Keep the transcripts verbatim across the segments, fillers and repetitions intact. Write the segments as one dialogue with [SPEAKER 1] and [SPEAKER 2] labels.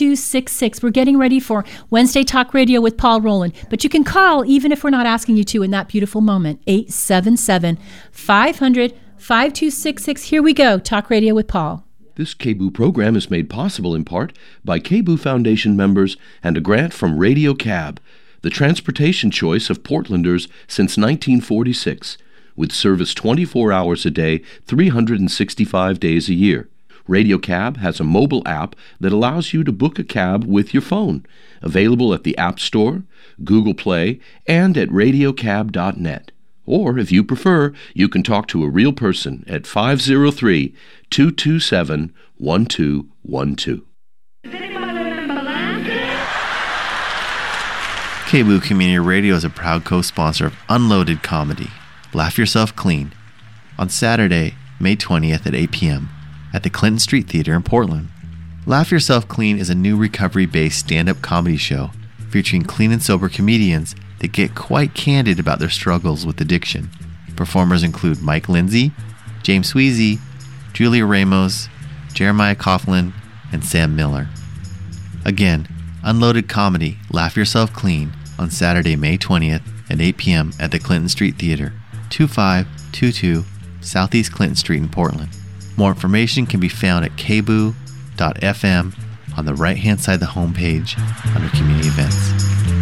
[SPEAKER 1] two six six. We're getting ready for Wednesday Talk Radio with Paul Rowland, but you can call even if we're not asking you to in that beautiful moment. eight seven seven, five hundred, five two six six. Here we go. Talk Radio with Paul.
[SPEAKER 2] This K B O O program is made possible in part by K B O O Foundation members and a grant from Radio Cab, the transportation choice of Portlanders since nineteen forty-six, with service twenty-four hours a day, three hundred sixty-five days a year. Radio Cab has a mobile app that allows you to book a cab with your phone, available at the App Store, Google Play, and at radio cab dot net. Or, if you prefer, you can talk to a real person at five oh three, two two seven, one two one two.
[SPEAKER 3] K B O O Community Radio is a proud co-sponsor of Unloaded Comedy, Laugh Yourself Clean, on Saturday, May twentieth at eight p.m. at the Clinton Street Theater in Portland. Laugh Yourself Clean is a new recovery-based stand-up comedy show featuring clean and sober comedians that get quite candid about their struggles with addiction. Performers include Mike Lindsay, James Sweezy, Julia Ramos, Jeremiah Coughlin, and Sam Miller. Again, Unloaded Comedy, Laugh Yourself Clean, on Saturday, May twentieth at eight p.m. at the Clinton Street Theater, twenty-five twenty-two Southeast Clinton Street in Portland. More information can be found at k b o o dot f m on the right-hand side of the homepage under Community Events.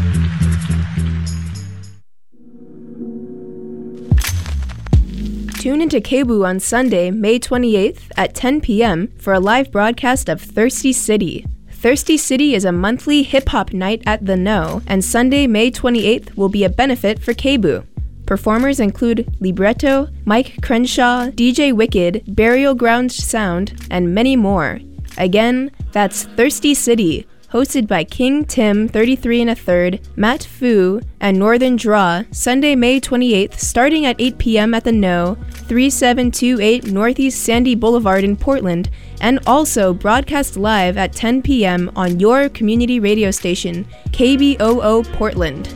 [SPEAKER 4] Tune into K B O O on Sunday, May twenty-eighth at ten p.m. for a live broadcast of Thirsty City. Thirsty City is a monthly hip-hop night at The Know, and Sunday, May twenty-eighth will be a benefit for K B O O. Performers include Libretto, Mike Crenshaw, D J Wicked, Burial Ground Sound, and many more. Again, that's Thirsty City, hosted by King Tim thirty-three and a third, Matt Fu, and Northern Draw, Sunday, May twenty-eighth, starting at eight p.m. at The Know, thirty-seven twenty-eight Northeast Sandy Boulevard in Portland, and also broadcast live at ten p.m. on your community radio station, K B O O Portland.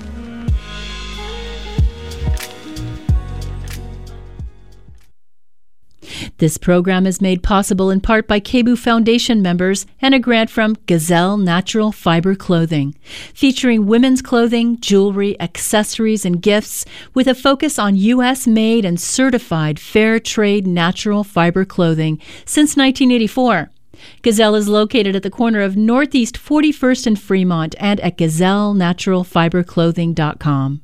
[SPEAKER 1] This program is made possible in part by K B O O Foundation members and a grant from Gazelle Natural Fiber Clothing, featuring women's clothing, jewelry, accessories, and gifts with a focus on U S-made and certified fair trade natural fiber clothing since nineteen eighty-four. Gazelle is located at the corner of Northeast forty-first and Fremont and at gazelle natural fiber clothing dot com.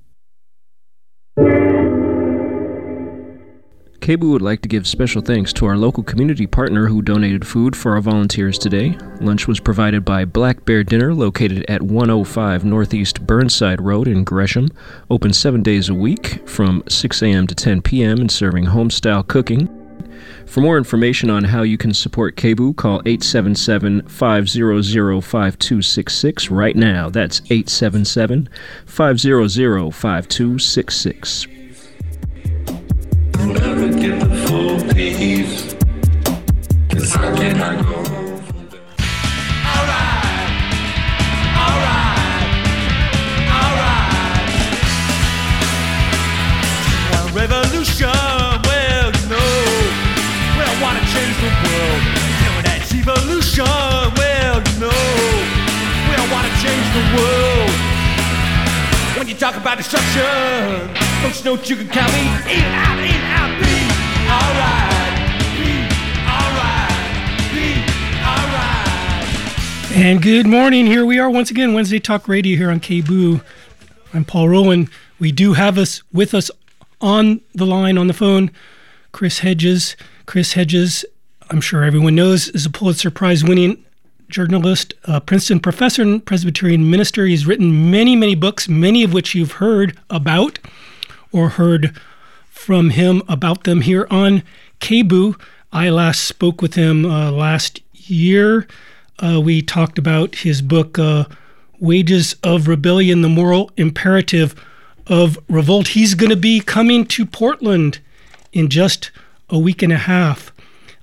[SPEAKER 5] K B O O would like to give special thanks to our local community partner who donated food for our volunteers today. Lunch was provided by Black Bear Dinner, located at one oh five Northeast Burnside Road in Gresham, open seven days a week from six a.m. to ten p.m. and serving home-style cooking. For more information on how you can support K B O O, call eight seven seven, five hundred, five two six six right now. That's eight seven seven, five hundred, five two six six.
[SPEAKER 6] Never get the full peace, 'cause I cannot go. Alright, alright, alright. Well, revolution, well, you know, well, I wanna change the world. Doing that evolution, well, you know, well, I wanna change the world. When you talk about destruction, don't you know you can count me in and out, in and out, be alright, be alright, be alright.
[SPEAKER 7] And good morning. Here we are once again, Wednesday Talk Radio here on K B O O. I'm Paul Rowland. We do have us with us on the line, on the phone, Chris Hedges. Chris Hedges, I'm sure everyone knows, is a Pulitzer Prize winning journalist, a Princeton professor and Presbyterian minister. He's written many, many books, many of which you've heard about or heard from him about them here on K B O O. I last spoke with him uh, last year. Uh, we talked about his book, uh, Wages of Rebellion, The Moral Imperative of Revolt. He's going to be coming to Portland in just a week and a half.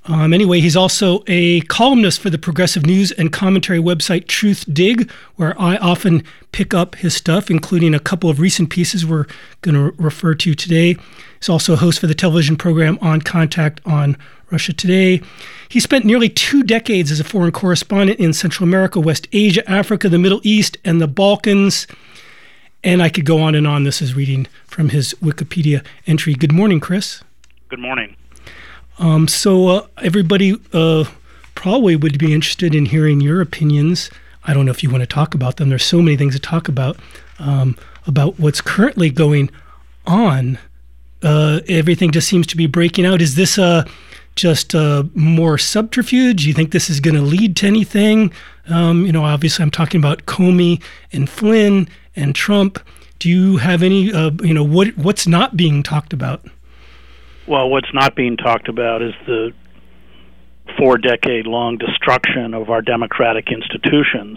[SPEAKER 7] Um, anyway, he's also a columnist for the progressive news and commentary website Truth Dig, where I often pick up his stuff, including a couple of recent pieces we're going to refer to today. He's also a host for the television program On Contact on Russia Today. He spent nearly two decades as a foreign correspondent in Central America, West Asia, Africa, the Middle East, and the Balkans. And I could go on and on. This is reading from his Wikipedia entry. Good morning, Chris.
[SPEAKER 8] Good morning.
[SPEAKER 7] Um, so uh, everybody uh, probably would be interested in hearing your opinions. I don't know if you want to talk about them. There's so many things to talk about, um, about what's currently going on. Uh, everything just seems to be breaking out. Is this uh, just uh, more subterfuge? Do you think this is going to lead to anything? Um, you know, obviously I'm talking about Comey and Flynn and Trump. Do you have any, uh, you know, what what's not being talked about?
[SPEAKER 8] Well, what's not being talked about is the four-decade-long destruction of our democratic institutions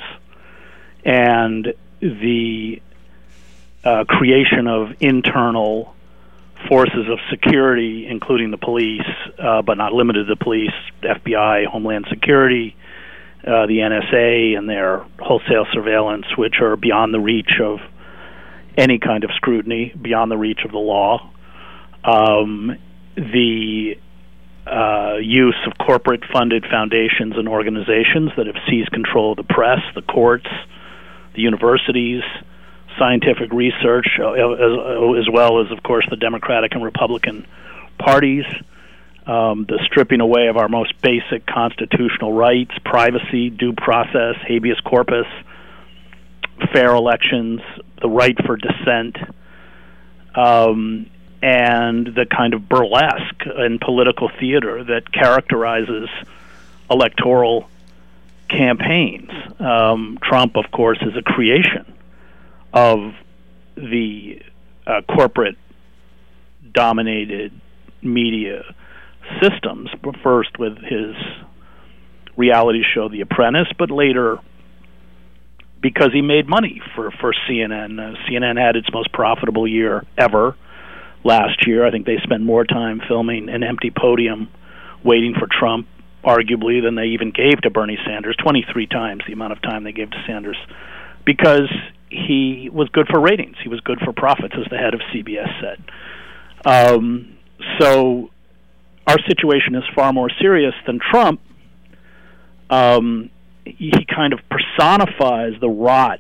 [SPEAKER 8] and the uh, creation of internal forces of security, including the police, uh, but not limited to the police, F B I, Homeland Security, uh, the N S A, and their wholesale surveillance, which are beyond the reach of any kind of scrutiny, beyond the reach of the law. Um, the uh, use of corporate-funded foundations and organizations that have seized control of the press, the courts, the universities, scientific research, uh, as, as well as, of course, the Democratic and Republican parties, um, the stripping away of our most basic constitutional rights, privacy, due process, habeas corpus, fair elections, the right for dissent, um, and the kind of burlesque and political theater that characterizes electoral campaigns. Um, Trump, of course, is a creation of the uh, corporate-dominated media systems, first with his reality show The Apprentice, but later because he made money for, for C N N. Uh, C N N had its most profitable year ever last year. I think they spent more time filming an empty podium waiting for Trump, arguably, than they even gave to Bernie Sanders, twenty-three times the amount of time they gave to Sanders, because he was good for ratings. He was good for profits, as the head of C B S said. Um, so our situation is far more serious than Trump. Um, he kind of personifies the rot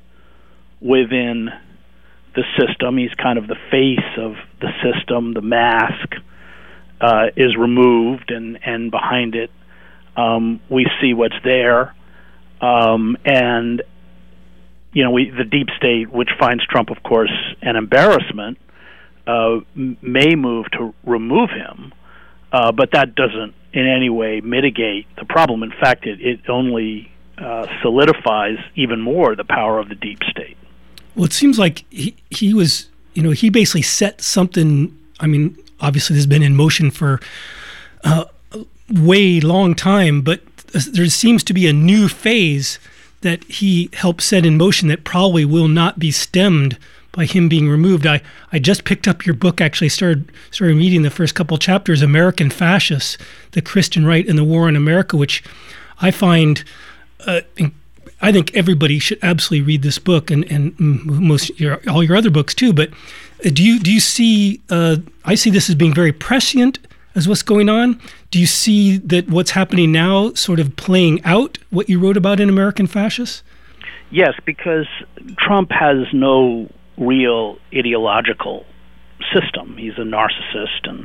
[SPEAKER 8] within the system. He's kind of the face of the system. The mask uh, is removed, and, and behind it um, we see what's there. Um, and, you know, we, the deep state, which finds Trump, of course, an embarrassment, uh, m- may move to remove him, uh, but that doesn't in any way mitigate the problem. In fact, it, it only uh, solidifies even more the power of the deep state.
[SPEAKER 7] Well, it seems like he, he was, you know, he basically set something, I mean, obviously this has been in motion for uh, a way long time, but there seems to be a new phase that he helped set in motion that probably will not be stemmed by him being removed. I, I just picked up your book, actually started started reading the first couple chapters, American Fascists, the Christian Right and the War on America, which I find, uh, I think everybody should absolutely read this book, and, and most your, all your other books too. But do you do you see, uh, I see this as being very prescient as what's going on. Do you see that what's happening now sort of playing out what you wrote about in American Fascists?
[SPEAKER 8] Yes, because Trump has no real ideological system. He's a narcissist and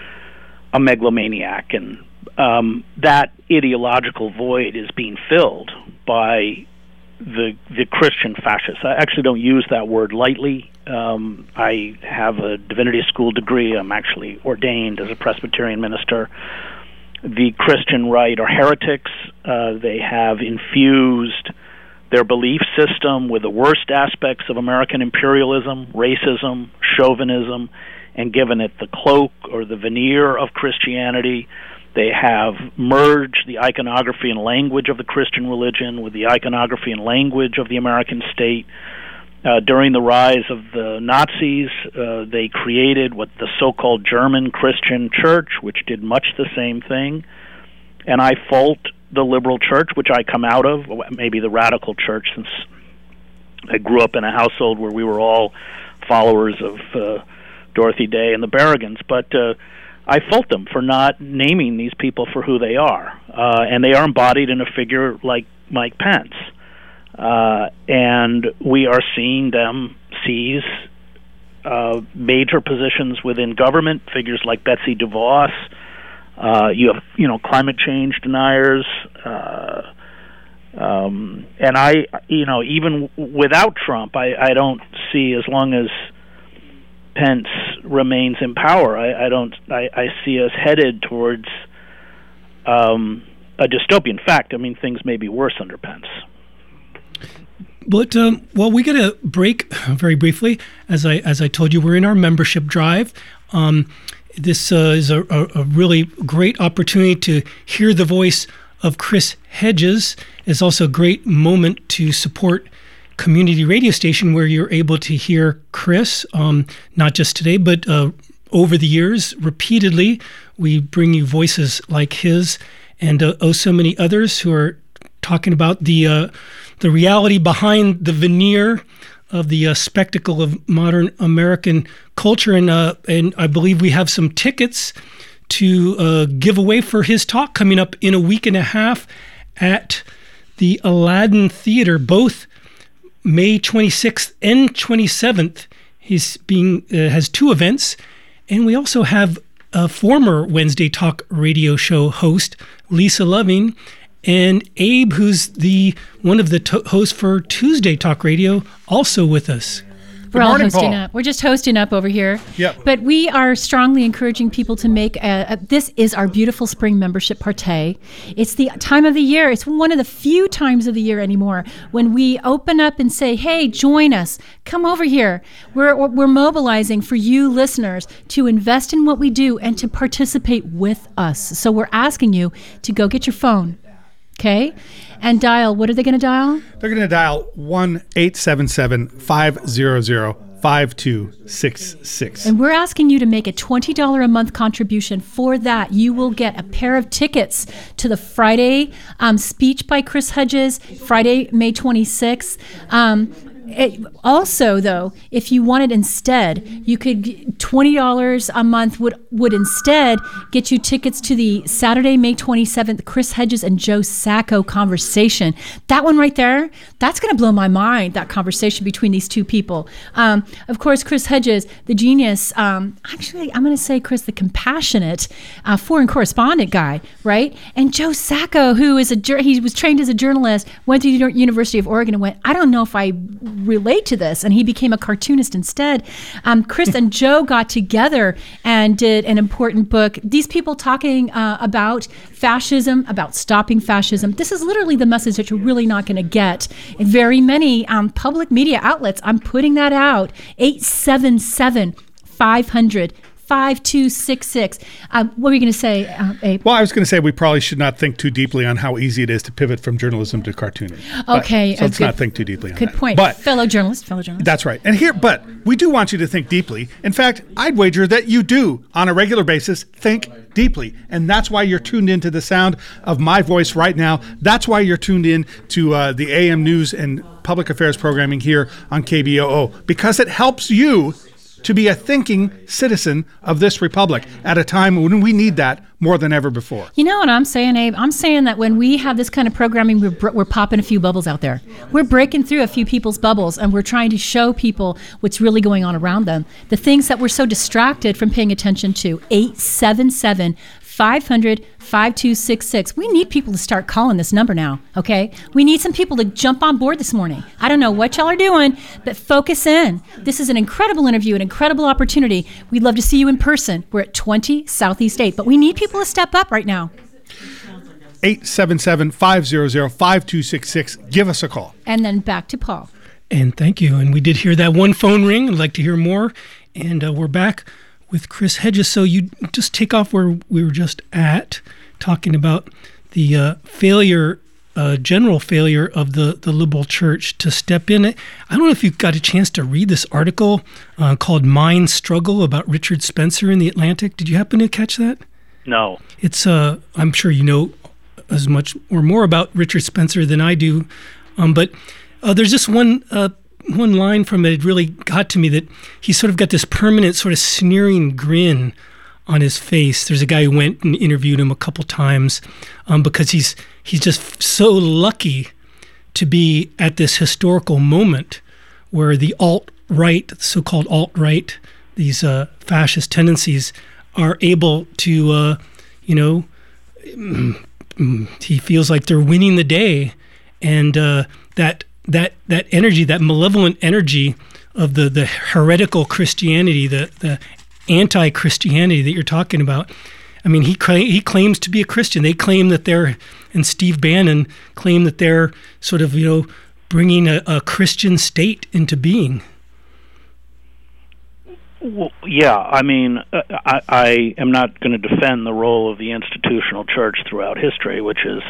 [SPEAKER 8] a megalomaniac, and um, that ideological void is being filled by the the Christian fascists. I actually don't use that word lightly. Um, I have a divinity school degree. I'm actually ordained as a Presbyterian minister. The Christian right are heretics. Uh, they have infused their belief system with the worst aspects of American imperialism, racism, chauvinism, and given it the cloak or the veneer of Christianity. They have merged the iconography and language of the Christian religion with the iconography and language of the American state. Uh, during the rise of the Nazis, uh, they created what the so-called German Christian Church, which did much the same thing. And I fault the liberal church, which I come out of, maybe the radical church, since I grew up in a household where we were all followers of uh, Dorothy Day and the Berrigans. But uh, I fault them for not naming these people for who they are. Uh, and they are embodied in a figure like Mike Pence. Uh, and we are seeing them seize uh, major positions within government, figures like Betsy DeVos. Uh, you have, you know, climate change deniers. Uh, um, and I, you know, even without Trump, I, I don't see, as long as Pence remains in power, I, I don't, I, I see us headed towards um, a dystopian. In fact, I mean, things may be worse under Pence.
[SPEAKER 7] But um, well, we got to break very briefly. As I as I told you, we're in our membership drive. Um, this uh, is a, a, a really great opportunity to hear the voice of Chris Hedges. It's also a great moment to support community radio station where you're able to hear Chris, um, not just today, but uh, over the years, repeatedly. We bring you voices like his and uh, oh so many others who are talking about the uh, the reality behind the veneer of the uh, spectacle of modern American culture. And uh, and I believe we have some tickets to uh, give away for his talk coming up in a week and a half at the Aladdin Theater, both May twenty-sixth and twenty-seventh. He's being uh, has two events. And we also have a former Wednesday Talk radio show host, Lisa Loving, and Abe, who's the one of the to- hosts for Tuesday Talk Radio, also with us.
[SPEAKER 1] We're
[SPEAKER 9] Good
[SPEAKER 1] all
[SPEAKER 9] morning,
[SPEAKER 1] hosting
[SPEAKER 9] Paul.
[SPEAKER 1] up. We're just hosting up over here.
[SPEAKER 9] Yep.
[SPEAKER 1] But we are strongly encouraging people to make a, a, this is our beautiful spring membership party. It's the time of the year. It's one of the few times of the year anymore when we open up and say, hey, join us. Come over here. We're, we're mobilizing for you listeners to invest in what we do and to participate with us. So we're asking you to go get your phone. Okay, and dial, what are they going to dial?
[SPEAKER 9] They're going to dial one eight seven seven, five hundred, five two six six.
[SPEAKER 1] And we're asking you to make a twenty dollars a month contribution. For that, you will get a pair of tickets to the Friday um, speech by Chris Hedges, Friday, May twenty-sixth. Um, It, also, though, if you wanted instead, you could twenty dollars a month would would instead get you tickets to the Saturday, May twenty-seventh, Chris Hedges and Joe Sacco conversation. That one right there, that's going to blow my mind, that conversation between these two people. Um, of course, Chris Hedges, the genius, um, actually, I'm going to say Chris, the compassionate uh, foreign correspondent guy, right? And Joe Sacco, who is a, he was trained as a journalist, went to the University of Oregon and went, I don't know if I relate to this, and he became a cartoonist instead. Um, Chris and Joe got together and did an important book. These people talking uh, about fascism, about stopping fascism. This is literally the message that you're really not going to get in very many um, public media outlets. I'm putting that out. eight seven seven, five hundred, five two six six. Um, what were you going to say, uh, Abe?
[SPEAKER 9] Well, I was going to say we probably should not think too deeply on how easy it is to pivot from journalism to cartooning.
[SPEAKER 1] Okay.
[SPEAKER 9] But, so let's
[SPEAKER 1] good,
[SPEAKER 9] not think too deeply on
[SPEAKER 1] good
[SPEAKER 9] that.
[SPEAKER 1] Good point.
[SPEAKER 9] But
[SPEAKER 1] fellow journalist, fellow journalist.
[SPEAKER 9] That's right. And here, but we do want you to think deeply. In fact, I'd wager that you do, on a regular basis, think deeply. And that's why you're tuned into the sound of my voice right now. That's why you're tuned in to uh, the A M News and Public Affairs programming here on K B O O, because it helps you to be a thinking citizen of this republic at a time when we need that more than ever before.
[SPEAKER 1] You know what I'm saying, Abe? I'm saying that when we have this kind of programming, we're, we're popping a few bubbles out there. We're breaking through a few people's bubbles, and we're trying to show people what's really going on around them. The things that we're so distracted from paying attention to. eight seven seven, five hundred, five two six six. We need people to start calling this number now, okay? We need some people to jump on board this morning. I don't know what y'all are doing, but focus in. This is an incredible interview, an incredible opportunity. We'd love to see you in person. We're at twenty Southeast eight, but we need people to step up right now.
[SPEAKER 9] eight seven seven, five hundred, five two six six. Give us a call.
[SPEAKER 1] And then back to Paul.
[SPEAKER 7] And thank you. And we did hear that one phone ring. I'd like to hear more. And uh, we're back with Chris Hedges. So you just take off where we were just at, talking about the uh, failure a general failure of the, the liberal church to step in. I don't know if you got a chance to read this article uh, called Mind Struggle about Richard Spencer in The Atlantic. Did you happen to catch that?
[SPEAKER 8] No.
[SPEAKER 7] It's, uh, I'm sure you know as much or more about Richard Spencer than I do, um, but uh, there's just one uh, one line from it that really got to me, that he's sort of got this permanent sort of sneering grin on his face. There's a guy who went and interviewed him a couple times um, because he's he's just so lucky to be at this historical moment where the alt-right, so-called alt-right, these uh, fascist tendencies are able to, uh, you know, he feels like they're winning the day, and uh, that that that energy, that malevolent energy of the the heretical Christianity, the the anti-Christianity that you're talking about. I mean, he cla- he claims to be a Christian. They claim that they're, and Steve Bannon claim that they're sort of, you know, bringing a, a Christian state into being.
[SPEAKER 8] Well, yeah, I mean, uh, I, I am not going to defend the role of the institutional church throughout history, which is,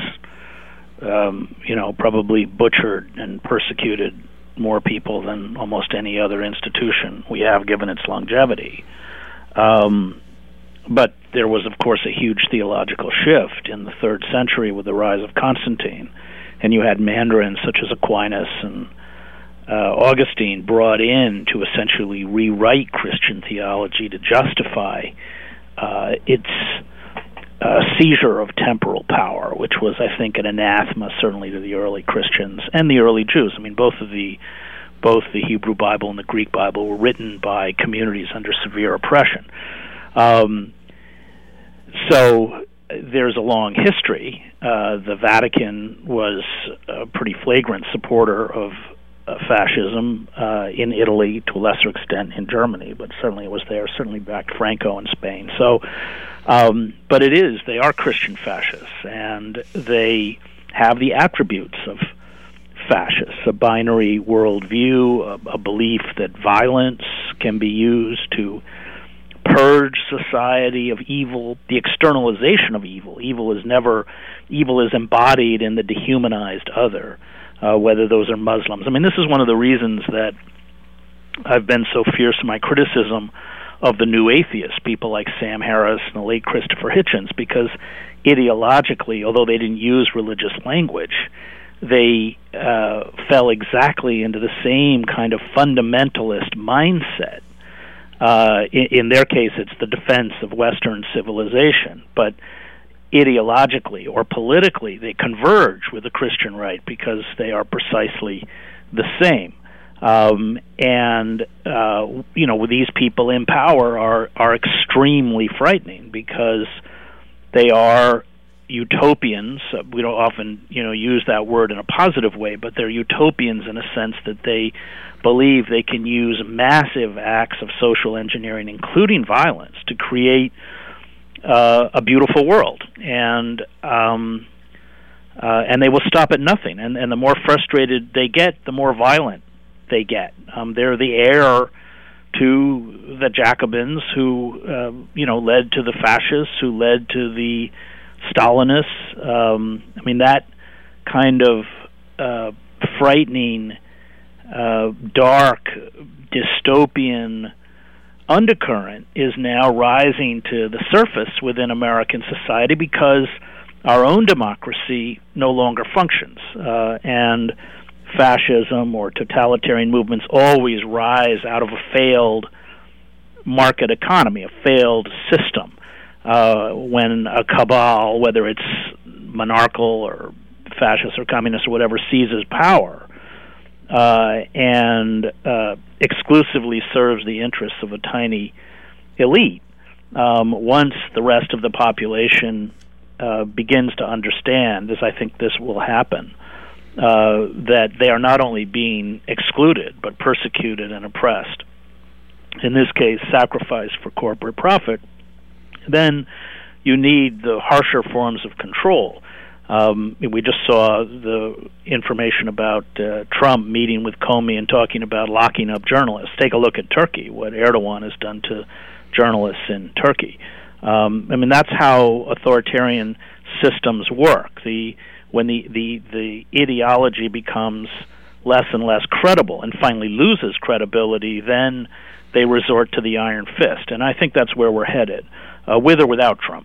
[SPEAKER 8] um, you know, probably butchered and persecuted more people than almost any other institution we have, given its longevity. Um, but there was, of course, a huge theological shift in the third century with the rise of Constantine, and you had mandarins such as Aquinas and uh, Augustine brought in to essentially rewrite Christian theology to justify uh, its uh, seizure of temporal power, which was, I think, an anathema certainly to the early Christians and the early Jews. I mean, both of the both the Hebrew Bible and the Greek Bible were written by communities under severe oppression. Um, so there's a long history. Uh, the Vatican was a pretty flagrant supporter of uh, fascism uh, in Italy, to a lesser extent in Germany, but certainly it was there, certainly backed Franco in Spain. So, um, but it is, they are Christian fascists, and they have the attributes of fascists, a binary worldview, a, a belief that violence can be used to purge society of evil, the externalization of evil. Evil is never, evil is embodied in the dehumanized other, uh, whether those are Muslims. I mean, this is one of the reasons that I've been so fierce in my criticism of the new atheists, people like Sam Harris and the late Christopher Hitchens, because ideologically, although they didn't use religious language, they uh, fell exactly into the same kind of fundamentalist mindset. Uh, in, in their case, it's the defense of Western civilization, but ideologically or politically, they converge with the Christian right because they are precisely the same. Um, and uh, you know, these people in power are are extremely frightening because they are utopians. Uh, we don't often, you know, use that word in a positive way, but they're utopians in a sense that they believe they can use massive acts of social engineering, including violence, to create uh, a beautiful world. And um, uh, and they will stop at nothing. And, and the more frustrated they get, the more violent they get. Um, they're the heir to the Jacobins who, uh, you know, led to the fascists, who led to the Stalinists. Um, I mean, that kind of uh, frightening, uh, dark, dystopian undercurrent is now rising to the surface within American society because our own democracy no longer functions. Uh, and fascism or totalitarian movements always rise out of a failed market economy, a failed system. Uh, when a cabal, whether it's monarchical or fascist or communist or whatever, seizes power uh, and uh, exclusively serves the interests of a tiny elite, um, once the rest of the population uh, begins to understand, as I think this will happen, uh, that they are not only being excluded but persecuted and oppressed, in this case sacrificed for corporate profit, then you need the harsher forms of control. Um, we just saw the information about uh, Trump meeting with Comey and talking about locking up journalists. Take a look at Turkey, what Erdogan has done to journalists in Turkey. Um, I mean, that's how authoritarian systems work. The when the, the, the ideology becomes less and less credible and finally loses credibility, then they resort to the iron fist. And I think that's where we're headed, uh, with or without Trump.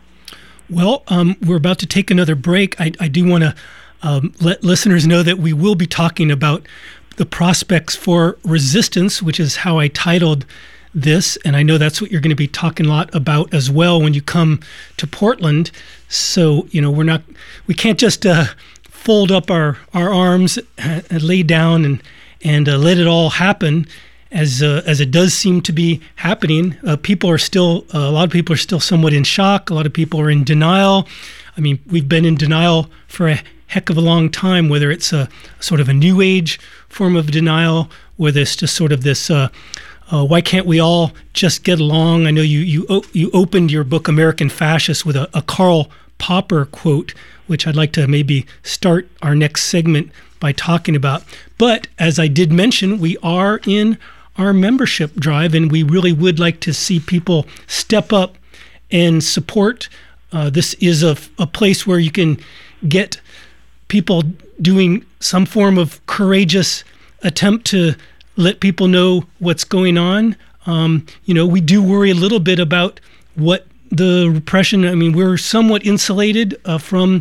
[SPEAKER 7] Well, um, we're about to take another break. I, I do want to um, let listeners know that we will be talking about the prospects for resistance, which is how I titled this. And I know that's what you're going to be talking a lot about as well when you come to Portland. So, you know, we're not, we can't just uh, fold up our, our arms and lay down and, and uh, let it all happen. As uh, as it does seem to be happening, uh, people are still, uh, a lot of people are still somewhat in shock. A lot of people are in denial. I mean, we've been in denial for a heck of a long time, whether it's a sort of a new age form of denial, whether it's just sort of this, uh, uh, why can't we all just get along? I know you you o- you opened your book, American Fascist, with a, a Karl Popper quote, which I'd like to maybe start our next segment by talking about. But as I did mention, we are in our membership drive, and we really would like to see people step up and support. Uh, this is a, a place where you can get people doing some form of courageous attempt to let people know what's going on. Um, you know, we do worry a little bit about what the repression, I mean, we're somewhat insulated uh, from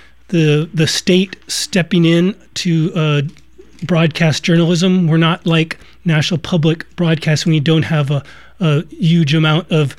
[SPEAKER 7] the the state stepping in to uh, broadcast journalism. We're not like National Public Broadcasting. We don't have a, a huge amount of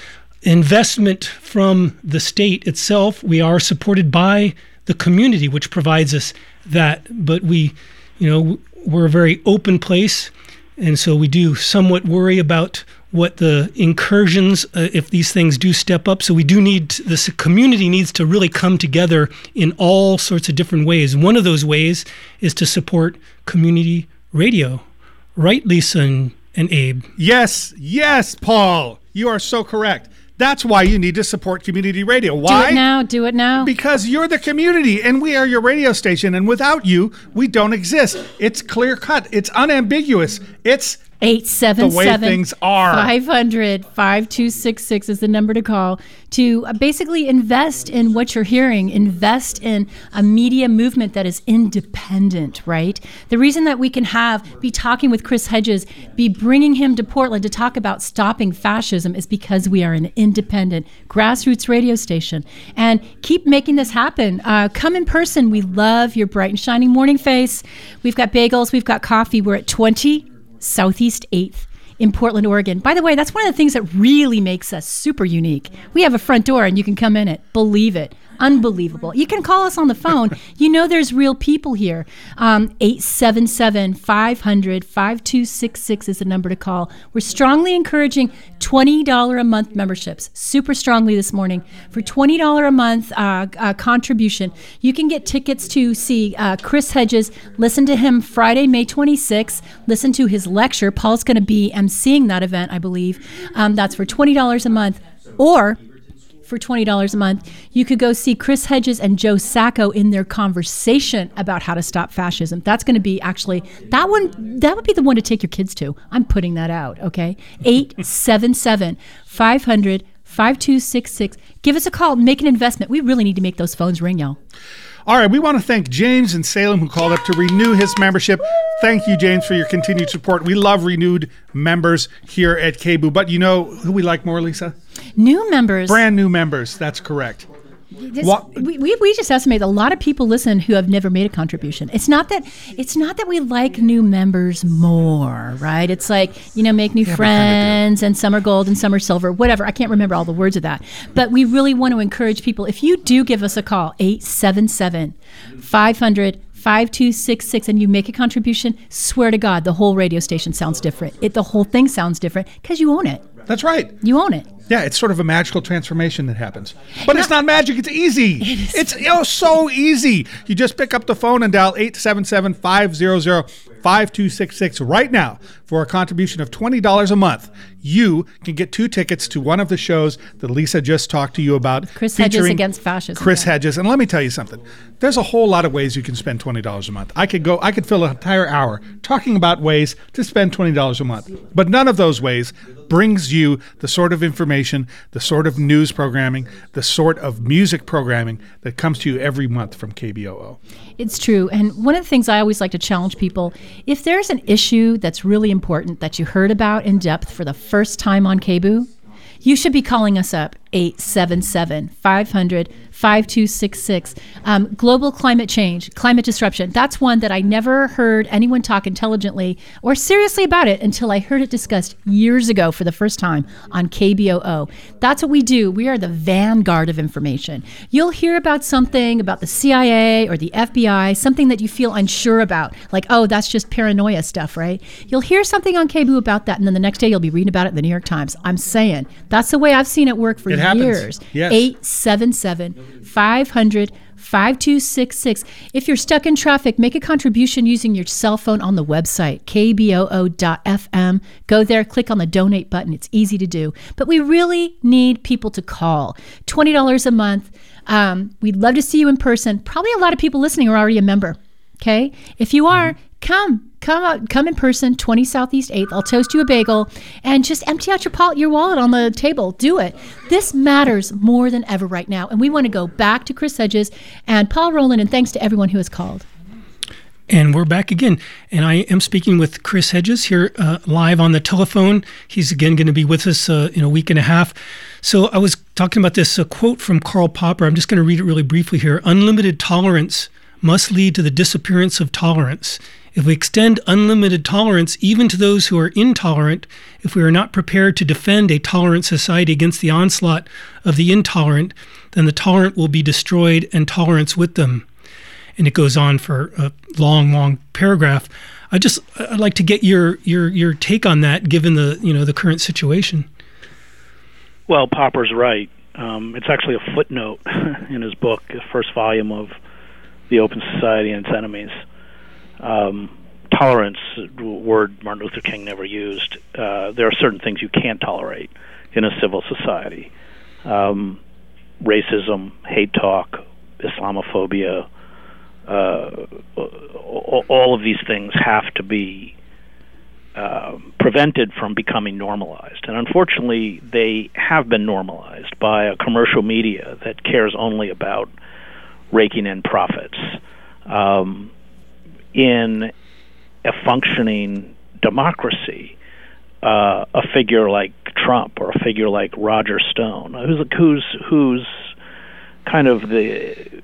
[SPEAKER 7] investment from the state itself. We are supported by the community, which provides us that. But we, you know, we're a very open place, and so we do somewhat worry about what the incursions, uh, if these things do step up. So we do need, this community needs to really come together in all sorts of different ways. One of those ways is to support community radio. Right, Lisa and, and Abe?
[SPEAKER 9] Yes, yes, Paul. You are so correct. That's why you need to support community radio. Why?
[SPEAKER 1] Do it now. Do it now.
[SPEAKER 9] Because you're the community, and we are your radio station. And without you, we don't exist. It's clear cut. It's unambiguous. It's
[SPEAKER 1] eight seven seven,
[SPEAKER 9] the way things are.
[SPEAKER 1] five hundred, five two six six is the number to call to basically invest in what you're hearing, invest in a media movement that is independent, right? The reason that we can have, be talking with Chris Hedges, be bringing him to Portland to talk about stopping fascism is because we are an independent grassroots radio station. And keep making this happen. Uh, come in person. We love your bright and shining morning face. We've got bagels. We've got coffee. We're at twenty Southeast eighth in Portland, Oregon. By the way, that's one of the things that really makes us super unique. We have a front door and you can come in it. Believe it. Unbelievable. You can call us on the phone. You know there's real people here. Um, eight seven seven, five hundred, five two six six is the number to call. We're strongly encouraging twenty dollars a month memberships, super strongly this morning. For twenty dollars a month uh, uh, contribution, you can get tickets to see uh, Chris Hedges. Listen to him Friday, May twenty-sixth. Listen to his lecture. Paul's going to be emceeing that event, I believe. Um, that's for twenty dollars a month. Or for twenty dollars a month, you could go see Chris Hedges and Joe Sacco in their conversation about how to stop fascism. That's going to be actually, that one, that would be the one to take your kids to. I'm putting that out, okay? eight seven seven, five hundred, five two six six. Give us a call. Make an investment. We really need to make those phones ring, y'all.
[SPEAKER 9] All right, we want to thank James in Salem who called up to renew his membership. Thank you, James, for your continued support. We love renewed members here at K B O O. But you know who we like more, Lisa?
[SPEAKER 1] New members.
[SPEAKER 9] Brand new members. That's correct.
[SPEAKER 1] This, we, we we just estimate a lot of people listen who have never made a contribution. It's not that it's not that we like new members more, right? It's like, you know, make new yeah, friends, and some are gold and some are silver, whatever. I can't remember all the words of that. But we really want to encourage people. If you do give us a call, eight seven seven, five hundred, five two six six, and you make a contribution, swear to God, the whole radio station sounds different. It the whole thing sounds different because you own it.
[SPEAKER 9] That's right.
[SPEAKER 1] You own it.
[SPEAKER 9] Yeah, it's sort of a magical transformation that happens. But it's not magic, it's easy. It it's oh, so easy. You just pick up the phone and dial eight seven seven, five hundred, five two six six right now. For a contribution of twenty dollars a month, you can get two tickets to one of the shows that Lisa just talked to you about.
[SPEAKER 1] Chris Hedges Against Fascism.
[SPEAKER 9] Chris yeah. Hedges. And let me tell you something. There's a whole lot of ways you can spend twenty dollars a month. I could go, I could fill an entire hour talking about ways to spend twenty dollars a month. But none of those ways brings you the sort of information information, the sort of news programming, the sort of music programming that comes to you every month from K B O O.
[SPEAKER 1] It's true. And one of the things I always like to challenge people, if there's an issue that's really important that you heard about in depth for the first time on K B O O, you should be calling us up, eight seven seven, five hundred, five two six six. Um, global climate change, climate disruption. That's one that I never heard anyone talk intelligently or seriously about it until I heard it discussed years ago for the first time on K B O O. That's what we do. We are the vanguard of information. You'll hear about something about the C I A or the F B I, something that you feel unsure about, like, oh, that's just paranoia stuff, right? You'll hear something on K B O O about that, and then the next day you'll be reading about it in the New York Times. I'm saying that's the way I've seen it work for
[SPEAKER 9] It happens.
[SPEAKER 1] years.
[SPEAKER 9] Yes.
[SPEAKER 1] eight seven seven, five hundred, five two six six. If you're stuck in traffic, make a contribution using your cell phone on the website, k b o o dot f m. Go there, click on the donate button. It's easy to do. But we really need people to call. twenty dollars a month. Um, we'd love to see you in person. Probably a lot of people listening are already a member. Okay? If you are, come. Come out, come in person, twenty Southeast eighth. I'll toast you a bagel and just empty out your pol- your wallet on the table. Do it. This matters more than ever right now. And we want to go back to Chris Hedges and Paul Rowland, and thanks to everyone who has called.
[SPEAKER 7] And we're back again. And I am speaking with Chris Hedges here uh, live on the telephone. He's again going to be with us uh, in a week and a half. So I was talking about this uh, quote from Karl Popper. I'm just going to read it really briefly here. Unlimited tolerance must lead to the disappearance of tolerance. If we extend unlimited tolerance even to those who are intolerant, if we are not prepared to defend a tolerant society against the onslaught of the intolerant, then the tolerant will be destroyed and tolerance with them. And it goes on for a long, long paragraph. I just I'd like to get your your your take on that, given the you know the current situation.
[SPEAKER 8] Well, Popper's right. Um, it's actually a footnote in his book, the first volume of The Open Society and Its Enemies. Um, tolerance, a word Martin Luther King never used. Uh, there are certain things you can't tolerate in a civil society. Um, racism, hate talk, Islamophobia, uh, all of these things have to be uh, prevented from becoming normalized. And unfortunately, they have been normalized by a commercial media that cares only about raking in profits. Um, in a functioning democracy, uh, a figure like Trump or a figure like Roger Stone, who's who's who's kind of the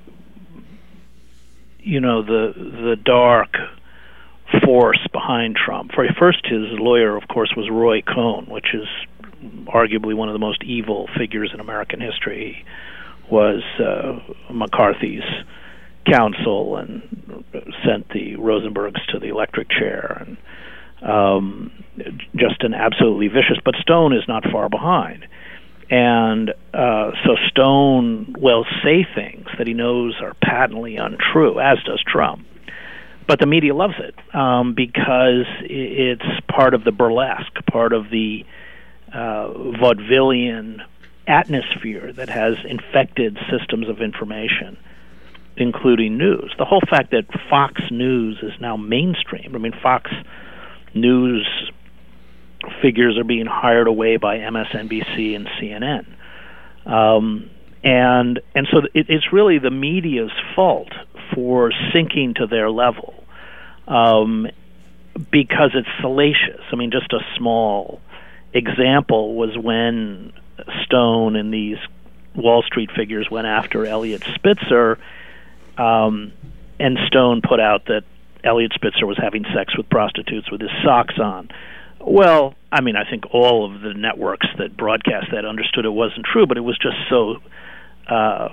[SPEAKER 8] you know the the dark force behind Trump. For first, his lawyer, of course, was Roy Cohn, which is arguably one of the most evil figures in American history. He was uh, McCarthy's counsel and sent the Rosenbergs to the electric chair, and um, just an absolutely vicious. But Stone is not far behind, and uh, so Stone will say things that he knows are patently untrue, as does Trump. But the media loves it um, because it's part of the burlesque, part of the uh, vaudevillian atmosphere that has infected systems of information, including news. The whole fact that Fox News is now mainstream. I mean, Fox News figures are being hired away by M S N B C and C N N. Um, and and so it, it's really the media's fault for sinking to their level um, because it's salacious. I mean, just a small example was when Stone and these Wall Street figures went after Elliot Spitzer. Um, and Stone put out that Elliot Spitzer was having sex with prostitutes with his socks on. Well, I mean, I think all of the networks that broadcast that understood it wasn't true, but it was just so, uh,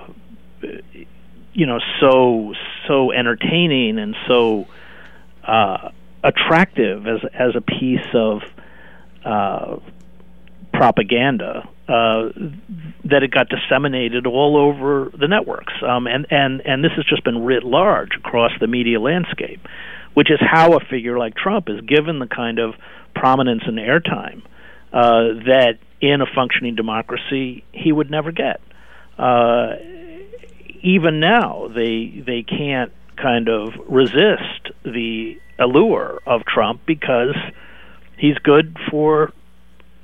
[SPEAKER 8] you know, so so entertaining and so uh, attractive as as a piece of uh, propaganda. Uh, that it got disseminated all over the networks. Um, and, and, and this has just been writ large across the media landscape, which is how a figure like Trump is given the kind of prominence and airtime uh, that in a functioning democracy he would never get. Uh, even now, they they can't kind of resist the allure of Trump because he's good for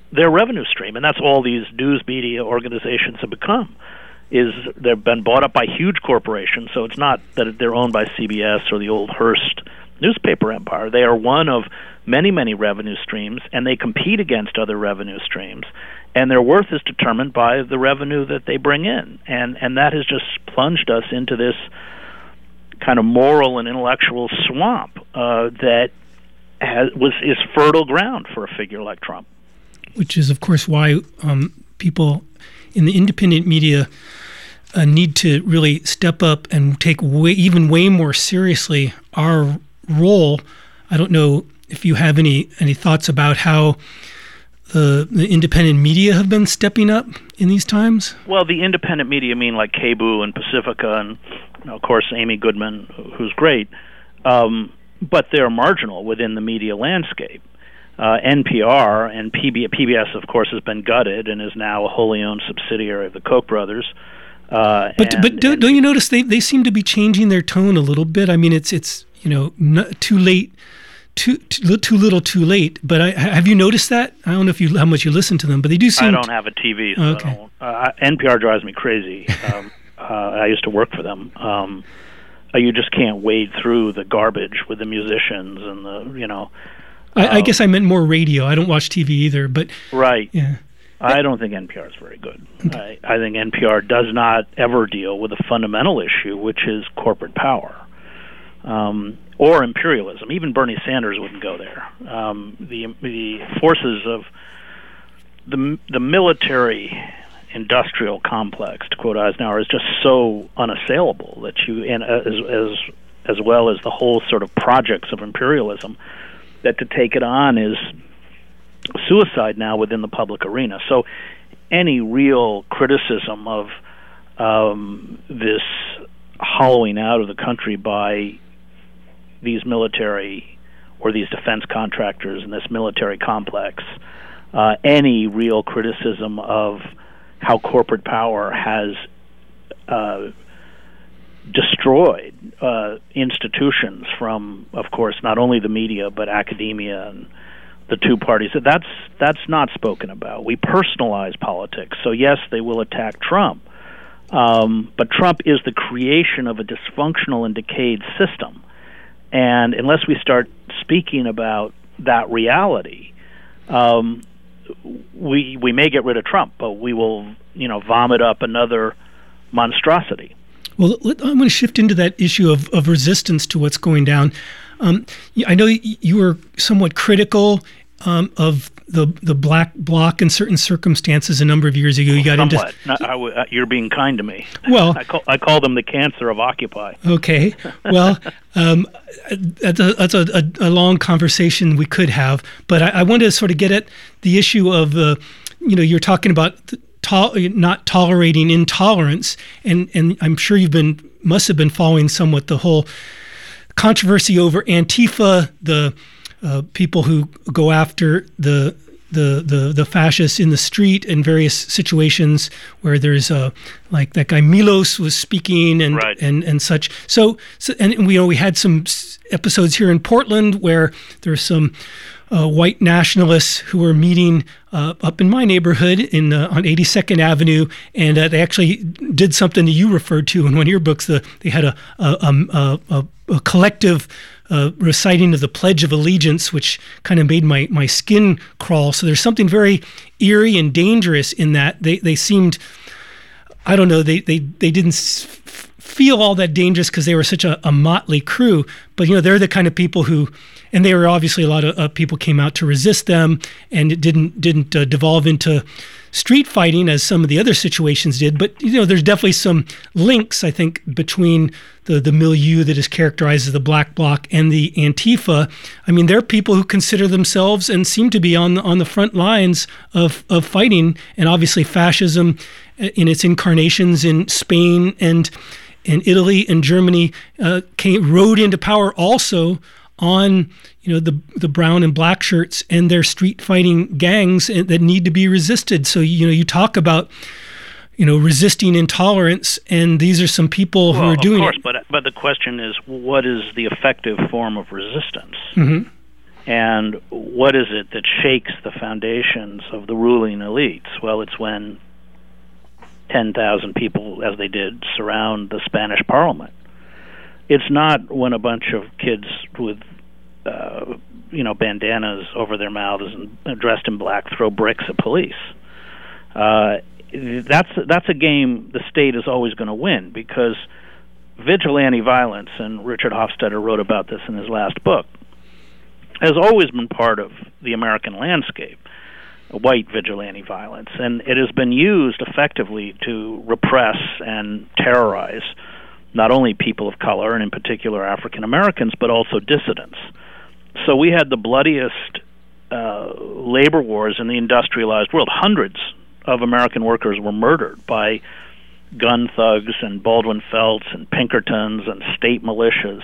[SPEAKER 8] their revenue stream, and that's all these news media organizations have become. Is they've been bought up by huge corporations, so it's not that they're owned by C B S or the old Hearst newspaper empire. They are one of many, many revenue streams, and they compete against other revenue streams, and their worth is determined by the revenue that they bring in, and and that has just plunged us into this kind of moral and intellectual swamp uh, that has, was is fertile ground for a figure like Trump.
[SPEAKER 7] Which is, of course, why um, people in the independent media uh, need to really step up and take way, even way more seriously our role. I don't know if you have any any thoughts about how the, the independent media have been stepping up in these times.
[SPEAKER 8] Well, the independent media mean like K B U and Pacifica and, you know, of course, Amy Goodman, who's great, um, but they're marginal within the media landscape. Uh, N P R and P B S, P B S, of course, has been gutted and is now a wholly owned subsidiary of the Koch brothers. Uh,
[SPEAKER 7] but
[SPEAKER 8] and,
[SPEAKER 7] but don't,
[SPEAKER 8] and,
[SPEAKER 7] don't you notice they, they seem to be changing their tone a little bit? I mean, it's it's you know not too late, too too, too little, too late. But I, have you noticed that? I don't know if you how much you listen to them, but they do seem.
[SPEAKER 8] I don't have a T V, so
[SPEAKER 7] okay.
[SPEAKER 8] I don't, uh, N P R drives me crazy. um, uh, I used to work for them. Um, uh, you just can't wade through the garbage with the musicians and the you know.
[SPEAKER 7] I, I
[SPEAKER 8] um,
[SPEAKER 7] guess I meant more radio. I don't watch T V either, but
[SPEAKER 8] right.
[SPEAKER 7] Yeah.
[SPEAKER 8] I don't think N P R is very good. I, I think N P R does not ever deal with a fundamental issue, which is corporate power um, or imperialism. Even Bernie Sanders wouldn't go there. Um, the the forces of the the military industrial complex, to quote Eisenhower, is just so unassailable that you and as as as well as the whole sort of projects of imperialism, that to take it on is suicide now within the public arena. So any real criticism of um, this hollowing out of the country by these military or these defense contractors and this military complex, uh, any real criticism of how corporate power has uh, destroyed uh, institutions from, of course, not only the media but academia and the two parties. That's that's not spoken about. We personalize politics. So yes, they will attack Trump, um, but Trump is the creation of a dysfunctional and decayed system. And unless we start speaking about that reality, um, we we may get rid of Trump, but we will, you know, vomit up another monstrosity.
[SPEAKER 7] Well, let, I'm going to shift into that issue of, of resistance to what's going down. Um, I know you were somewhat critical um, of the the black bloc in certain circumstances a number of years ago. You got
[SPEAKER 8] Somewhat.
[SPEAKER 7] into.
[SPEAKER 8] No, I w- uh, you're being kind to me.
[SPEAKER 7] Well,
[SPEAKER 8] I call, I call them the cancer of Occupy.
[SPEAKER 7] Okay. Well, um, that's, a, that's a, a, a long conversation we could have, but I, I wanted to sort of get at the issue of, uh, you know, you're talking about the, to- not tolerating intolerance, and and I'm sure you've been must have been following somewhat the whole controversy over Antifa, the uh, people who go after the, the the the fascists in the street in various situations where there's uh, like that guy Milos was speaking and
[SPEAKER 8] right.
[SPEAKER 7] and and such. So, so and we you know we had some episodes here in Portland where there's some uh, white nationalists who were meeting uh, up in my neighborhood in uh, on eighty-second Avenue, and uh, they actually did something that you referred to in one of your books. The, they had a a, a, a, a collective uh, reciting of the Pledge of Allegiance, which kind of made my, my skin crawl. So there's something very eerie and dangerous in that. They they seemed, I don't know, they they they didn't s- feel all that dangerous because they were such a, a motley crew. But you know, they're the kind of people who. And they were obviously a lot of uh, people came out to resist them, and it didn't didn't uh, devolve into street fighting as some of the other situations did. But you know, there's definitely some links, I think, between the the milieu that is characterized as the Black Bloc and the Antifa. I mean, they're people who consider themselves and seem to be on the, on the front lines of of fighting, and obviously fascism in its incarnations in Spain and in Italy and Germany uh, came rode into power also on, you know, the the brown and black shirts and their street fighting gangs that need to be resisted. So, you know, you talk about, you know, resisting intolerance, and these are some people
[SPEAKER 8] well,
[SPEAKER 7] who are doing
[SPEAKER 8] it. Of course,
[SPEAKER 7] it.
[SPEAKER 8] but but the question is, what is the effective form of resistance?
[SPEAKER 7] Mm-hmm.
[SPEAKER 8] And what is it that shakes the foundations of the ruling elites? Well, it's when ten thousand people, as they did, surround the Spanish Parliament. It's not when a bunch of kids with, uh, you know, bandanas over their mouths and dressed in black throw bricks at police. Uh, that's that's a game the state is always going to win, because vigilante violence, and Richard Hofstadter wrote about this in his last book, has always been part of the American landscape, white vigilante violence, and it has been used effectively to repress and terrorize not only people of color, and in particular African Americans, but also dissidents. So we had the bloodiest uh, labor wars in the industrialized world. Hundreds of American workers were murdered by gun thugs and Baldwin Felts and Pinkertons and state militias.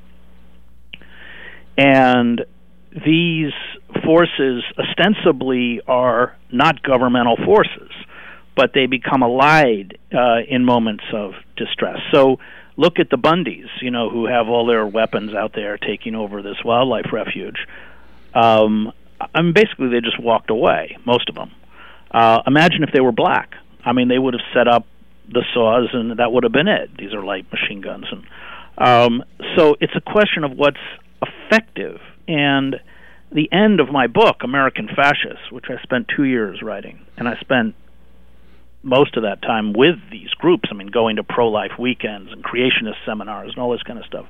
[SPEAKER 8] And these forces ostensibly are not governmental forces, but they become allied uh, in moments of distress. So look at the Bundys, you know, who have all their weapons out there taking over this wildlife refuge. Um, I mean, basically, they just walked away, most of them. Uh, imagine if they were black. I mean, they would have set up the saws, and that would have been it. These are light machine guns. And um, so it's a question of what's effective. And the end of my book, American Fascists, which I spent two years writing, and I spent most of that time with these groups, I mean, going to pro-life weekends and creationist seminars and all this kind of stuff,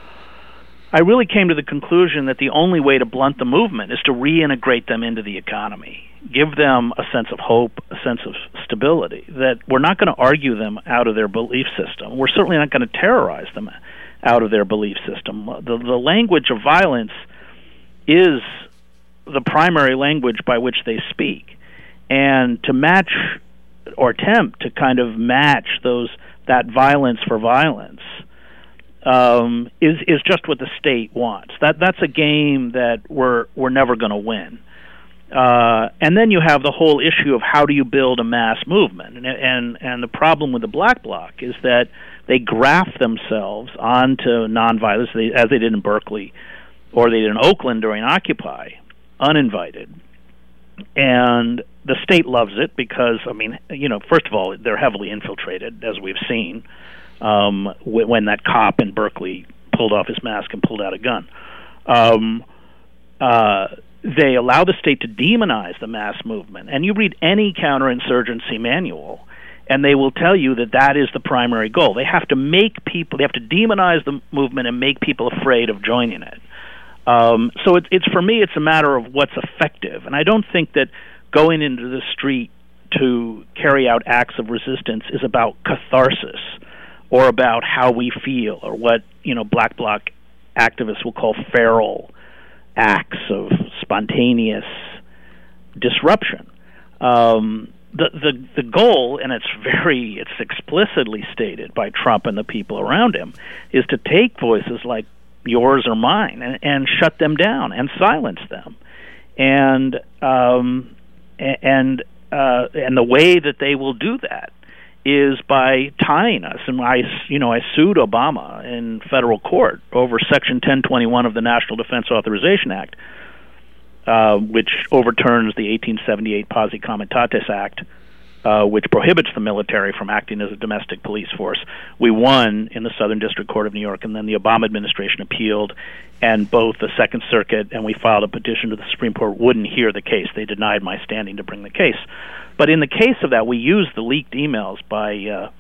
[SPEAKER 8] I really came to the conclusion that the only way to blunt the movement is to reintegrate them into the economy, give them a sense of hope, a sense of stability, that we're not going to argue them out of their belief system. We're certainly not going to terrorize them out of their belief system. The, the language of violence is the primary language by which they speak. And to match or attempt to kind of match those that violence for violence um, is is just what the state wants. That that's a game that we're we're never going to win. Uh, and then you have the whole issue of how do you build a mass movement, and and and the problem with the Black Bloc is that they graft themselves onto nonviolence, they, as they did in Berkeley, or they did in Oakland during Occupy, uninvited. And the state loves it because, I mean, you know, first of all, they're heavily infiltrated, as we've seen, um, when that cop in Berkeley pulled off his mask and pulled out a gun. Um, uh, they allow the state to demonize the mass movement. And you read any counterinsurgency manual, and they will tell you that that is the primary goal. They have to make people, they have to demonize the movement and make people afraid of joining it. Um, so it's, it's for me, it's a matter of what's effective. And I don't think that going into the street to carry out acts of resistance is about catharsis or about how we feel or what, you know, Black Bloc activists will call feral acts of spontaneous disruption. Um, the, the, the goal, and it's very, it's explicitly stated by Trump and the people around him, is to take voices like yours or mine and, and shut them down and silence them. And um, and uh, and the way that they will do that is by tying us. And I, you know, I sued Obama in federal court over Section ten twenty-one of the National Defense Authorization Act, uh, which overturns the eighteen seventy-eight Posse Comitatus Act, uh, which prohibits the military from acting as a domestic police force. We won in the Southern District Court of New York, and then the Obama administration appealed, and both the Second Circuit and we filed a petition to the Supreme Court wouldn't hear the case. They denied my standing to bring the case. But in the case of that, we used the leaked emails by uh,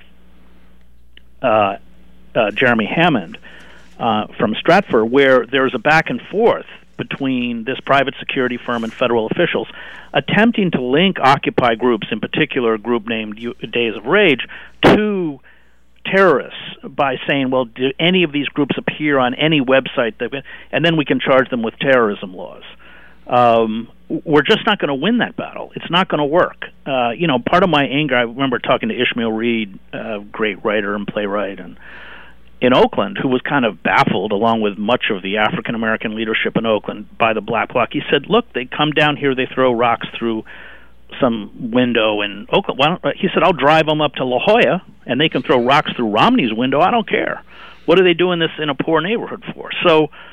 [SPEAKER 8] uh, uh, Jeremy Hammond uh, from Stratford, where there's a back and forth between this private security firm and federal officials attempting to link Occupy groups, in particular a group named Days of Rage, to terrorists by saying, well, do any of these groups appear on any website? That, and then we can charge them with terrorism laws. Um, we're just not going to win that battle. It's not going to work. Uh, you know, part of my anger, I remember talking to Ishmael Reed, a great writer and playwright, and in Oakland, who was kind of baffled, along with much of the African-American leadership in Oakland, by the Black Bloc. He said, look, they come down here, they throw rocks through some window in Oakland. Why don't, he said, I'll drive them up to La Jolla, and they can throw rocks through Romney's window. I don't care. What are they doing this in a poor neighborhood for? So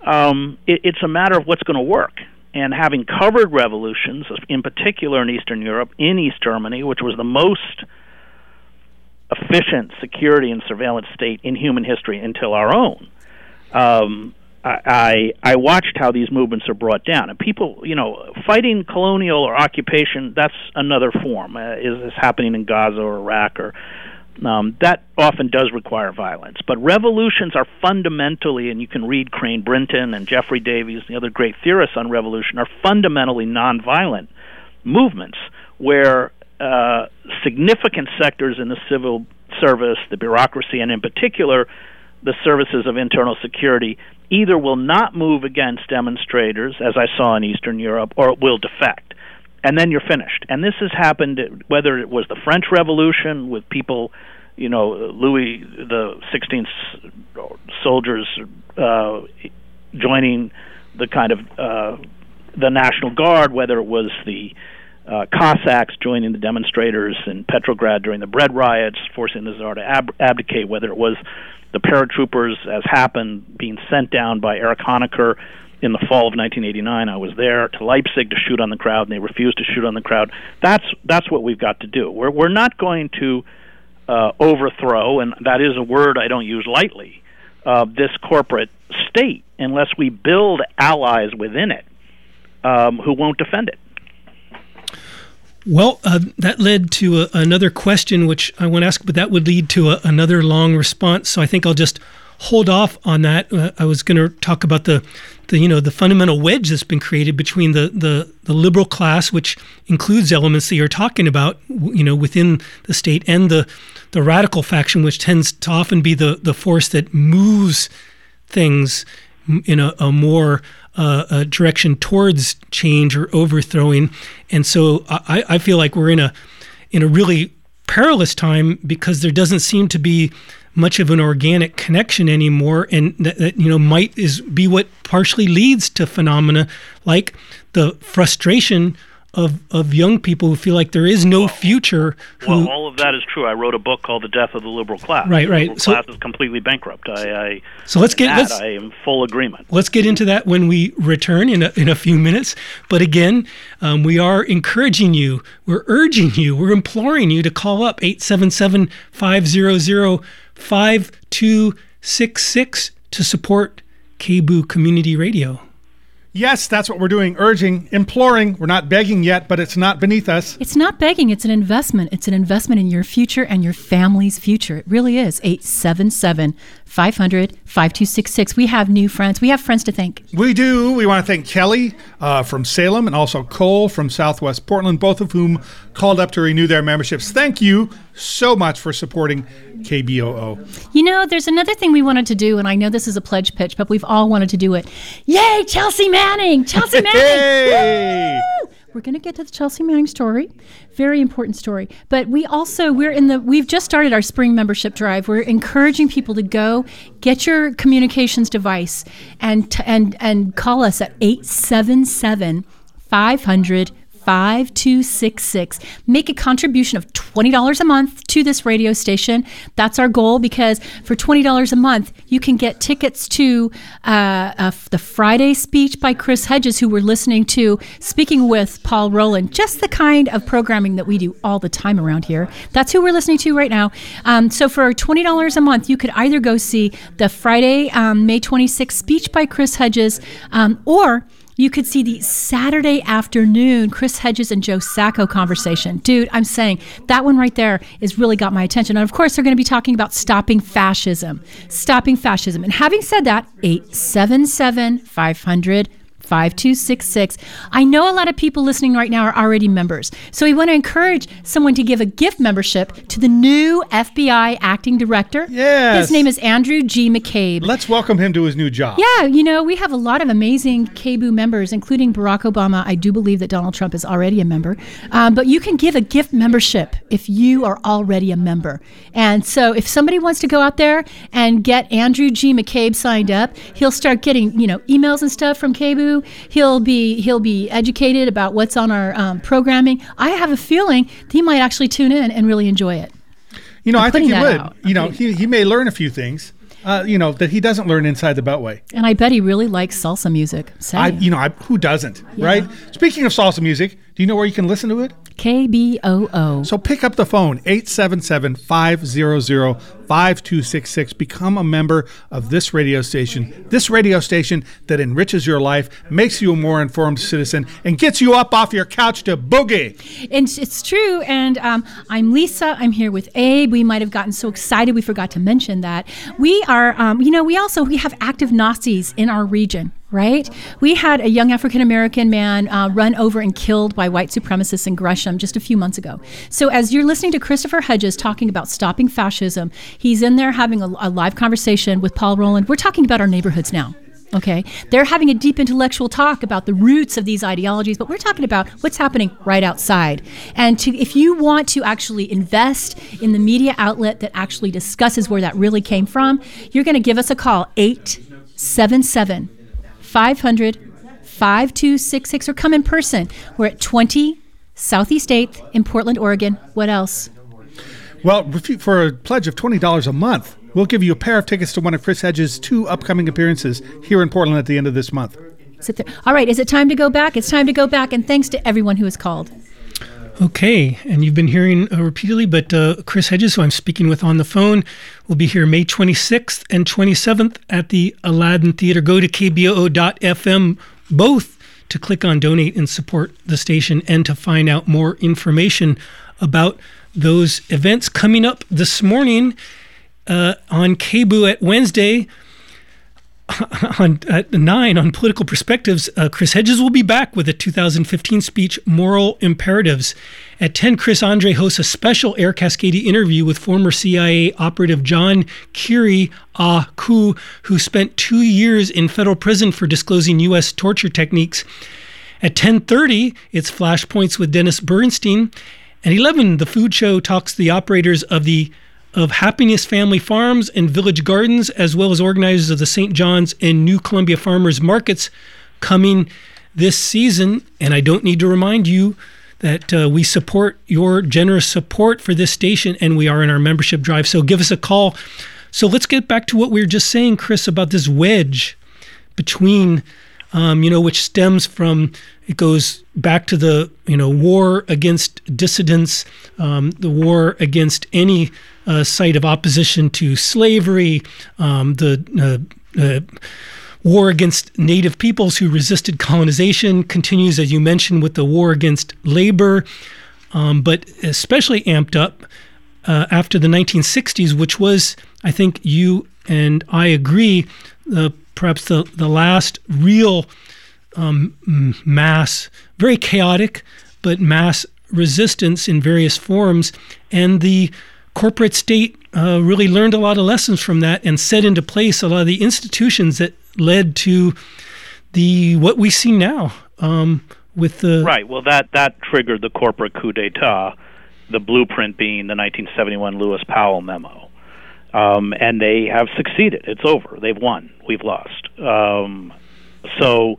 [SPEAKER 8] um, it, it's a matter of what's going to work. And having covered revolutions, in particular in Eastern Europe, in East Germany, which was the most efficient security and surveillance state in human history until our own, um, I, I watched how these movements are brought down. And people, you know, fighting colonial or occupation, that's another form. Uh, is this happening in Gaza or Iraq? Or um, that often does require violence. But revolutions are fundamentally, and you can read Crane Brinton and Jeffrey Davies, the other great theorists on revolution, are fundamentally nonviolent movements where uh, significant sectors in the civil service, the bureaucracy, and in particular the services of internal security either will not move against demonstrators, as I saw in Eastern Europe, or it will defect. And then you're finished. And this has happened, whether it was the French Revolution with people, you know, Louis the sixteenth soldiers uh, joining the kind of uh, the National Guard, whether it was the uh, Cossacks joining the demonstrators in Petrograd during the bread riots, forcing the Tsar to ab- abdicate, whether it was the paratroopers, as happened, being sent down by Erich Honecker in the fall of nineteen eighty-nine. I was there to Leipzig to shoot on the crowd, and they refused to shoot on the crowd. That's that's what we've got to do. We're we're not going to uh, overthrow, and that is a word I don't use lightly, uh, this corporate state unless we build allies within it um, who won't defend it.
[SPEAKER 7] Well, uh, that led to a, another question, which I want to ask, but that would lead to a, another long response. So I think I'll just hold off on that. Uh, I was going to talk about the, the, you know, the fundamental wedge that's been created between the, the, the liberal class, which includes elements that you're talking about, you know, within the state, and the, the radical faction, which tends to often be the, the force that moves things in a, a more uh, a direction towards change or overthrowing. And so I, I feel like we're in a in a really perilous time because there doesn't seem to be much of an organic connection anymore, and that, that you know might is be what partially leads to phenomena like the frustration of of young people who feel like there is no future. Who,
[SPEAKER 8] well, all of that is true. I wrote a book called The Death of the Liberal Class.
[SPEAKER 7] Right, right.
[SPEAKER 8] The liberal
[SPEAKER 7] so,
[SPEAKER 8] class is completely bankrupt. I, I
[SPEAKER 7] so let's get.
[SPEAKER 8] That,
[SPEAKER 7] let's,
[SPEAKER 8] I am full agreement.
[SPEAKER 7] Let's get into that when we return in a, in a few minutes. But again, um, we are encouraging you, we're urging you, we're imploring you to call up eight seven seven, five zero zero, five two six six to support K B O O Community Radio.
[SPEAKER 9] Yes, that's what we're doing, urging, imploring. We're not begging yet, but it's not beneath us.
[SPEAKER 1] It's not begging. It's an investment. It's an investment in your future and your family's future. It really is. eight seven seven, five hundred, five two six six. We have new friends. We have friends to thank.
[SPEAKER 9] We do. We want to thank Kelly uh, from Salem and also Cole from Southwest Portland, both of whom called up to renew their memberships. Thank you so much for supporting K B O O.
[SPEAKER 1] You know, there's another thing we wanted to do, and I know this is a pledge pitch, but we've all wanted to do it. Yay, Chelsea Manning! Chelsea Manning!
[SPEAKER 9] Hey!
[SPEAKER 1] Woo! We're going to get to the Chelsea Manning story. Very important story. But we also, we're in the, we've just started our spring membership drive. We're encouraging people to go get your communications device and t- and and call us at eight seven seven, five hundred, five two six six. Make a contribution of twenty dollars a month to this radio station. That's our goal, because for twenty dollars a month, you can get tickets to uh, uh, the Friday speech by Chris Hedges, who we're listening to, speaking with Paul Rowland, just the kind of programming that we do all the time around here. That's who we're listening to right now. Um, so for twenty dollars a month, you could either go see the Friday, um, May twenty-sixth speech by Chris Hedges, um, or you could see the Saturday afternoon Chris Hedges and Joe Sacco conversation. Dude, I'm saying that one right there has really got my attention. And of course, they're going to be talking about stopping fascism. Stopping fascism. And having said that, eight seven seven, five hundred, five two six six. I know a lot of people listening right now are already members. So we want to encourage someone to give a gift membership to the new F B I acting director.
[SPEAKER 9] Yes.
[SPEAKER 1] His name is Andrew G. McCabe.
[SPEAKER 9] Let's welcome him to his new job.
[SPEAKER 1] Yeah, you know, we have a lot of amazing K B O O members, including Barack Obama. I do believe that Donald Trump is already a member. Um, but you can give a gift membership if you are already a member. And so if somebody wants to go out there and get Andrew G. McCabe signed up, he'll start getting, you know, emails and stuff from K B O O. He'll be he'll be educated about what's on our um, programming. I have a feeling he might actually tune in and really enjoy it.
[SPEAKER 9] You know,
[SPEAKER 1] I'm
[SPEAKER 9] I think he would.
[SPEAKER 1] out.
[SPEAKER 9] You know, he, he may learn a few things. uh, you know, that he doesn't learn inside the Beltway.
[SPEAKER 1] And I bet he really likes salsa music. Say.
[SPEAKER 9] I, you know, I, who doesn't,
[SPEAKER 1] Yeah.
[SPEAKER 9] right? Speaking of salsa music, do you know where you can listen to it?
[SPEAKER 1] K B O O.
[SPEAKER 9] So pick up the phone, eight seven seven, five hundred, five two six six. Become a member of this radio station, this radio station that enriches your life, makes you a more informed citizen, and gets you up off your couch to boogie.
[SPEAKER 1] And it's true. And um, I'm Lisa. I'm here with Abe. We might have gotten so excited we forgot to mention that. We are, um, you know, we also, we have active Nazis in our region. Right? We had a young African-American man uh, run over and killed by white supremacists in Gresham just a few months ago. So as you're listening to Christopher Hedges talking about stopping fascism, he's in there having a, a live conversation with Paul Rowland. We're talking about our neighborhoods now. Okay, they're having a deep intellectual talk about the roots of these ideologies, but we're talking about what's happening right outside. And to, if you want to actually invest in the media outlet that actually discusses where that really came from, you're going to give us a call, eight seven seven, five hundred, five two six six, or come in person. We're at twenty Southeast eighth in Portland, Oregon. What else?
[SPEAKER 9] Well, if you- for a pledge of twenty dollars a month, we'll give you a pair of tickets to one of Chris Hedges' two upcoming appearances here in Portland at the end of this month.
[SPEAKER 1] Sit there. All right, is it time to go back? It's time to go back, and thanks to everyone who has called.
[SPEAKER 7] Okay, and you've been hearing uh, repeatedly, but uh, Chris Hedges, who I'm speaking with on the phone, will be here May twenty-sixth and twenty-seventh at the Aladdin Theater. Go to K B O O dot F M, both to click on donate and support the station and to find out more information about those events coming up this morning uh, on K B O O at Wednesday. On, at nine on Political Perspectives, uh, Chris Hedges will be back with a two thousand fifteen speech, Moral Imperatives. At ten, Chris Andre hosts a special Air Cascade interview with former C I A operative John Kiriakou, who spent two years in federal prison for disclosing U S torture techniques. At ten thirty, it's Flashpoints with Dennis Bernstein. At eleven, the food show talks to the operators of the of Happiness Family Farms and Village Gardens, as well as organizers of the Saint John's and New Columbia Farmers Markets coming this season. And I don't need to remind you that uh, we support your generous support for this station, and we are in our membership drive. So give us a call. So let's get back to what we were just saying, Chris, about this wedge between, um, you know, which stems from, it goes back to the, you know, war against dissidents, um, the war against any uh, site of opposition to slavery, um, the uh, uh, war against Native peoples who resisted colonization continues, as you mentioned, with the war against labor, um, but especially amped up uh, after the nineteen sixties, which was, I think you and I agree, uh, perhaps the, the last real um, mass, very chaotic, but mass resistance in various forms. And the corporate state uh, really learned a lot of lessons from that and set into place a lot of the institutions that led to the what we see now um, with the...
[SPEAKER 8] Right. Well, that, that triggered the corporate coup d'etat, the blueprint being the nineteen seventy-one Lewis Powell memo. Um, and they have succeeded. It's over. They've won. We've lost. Um, so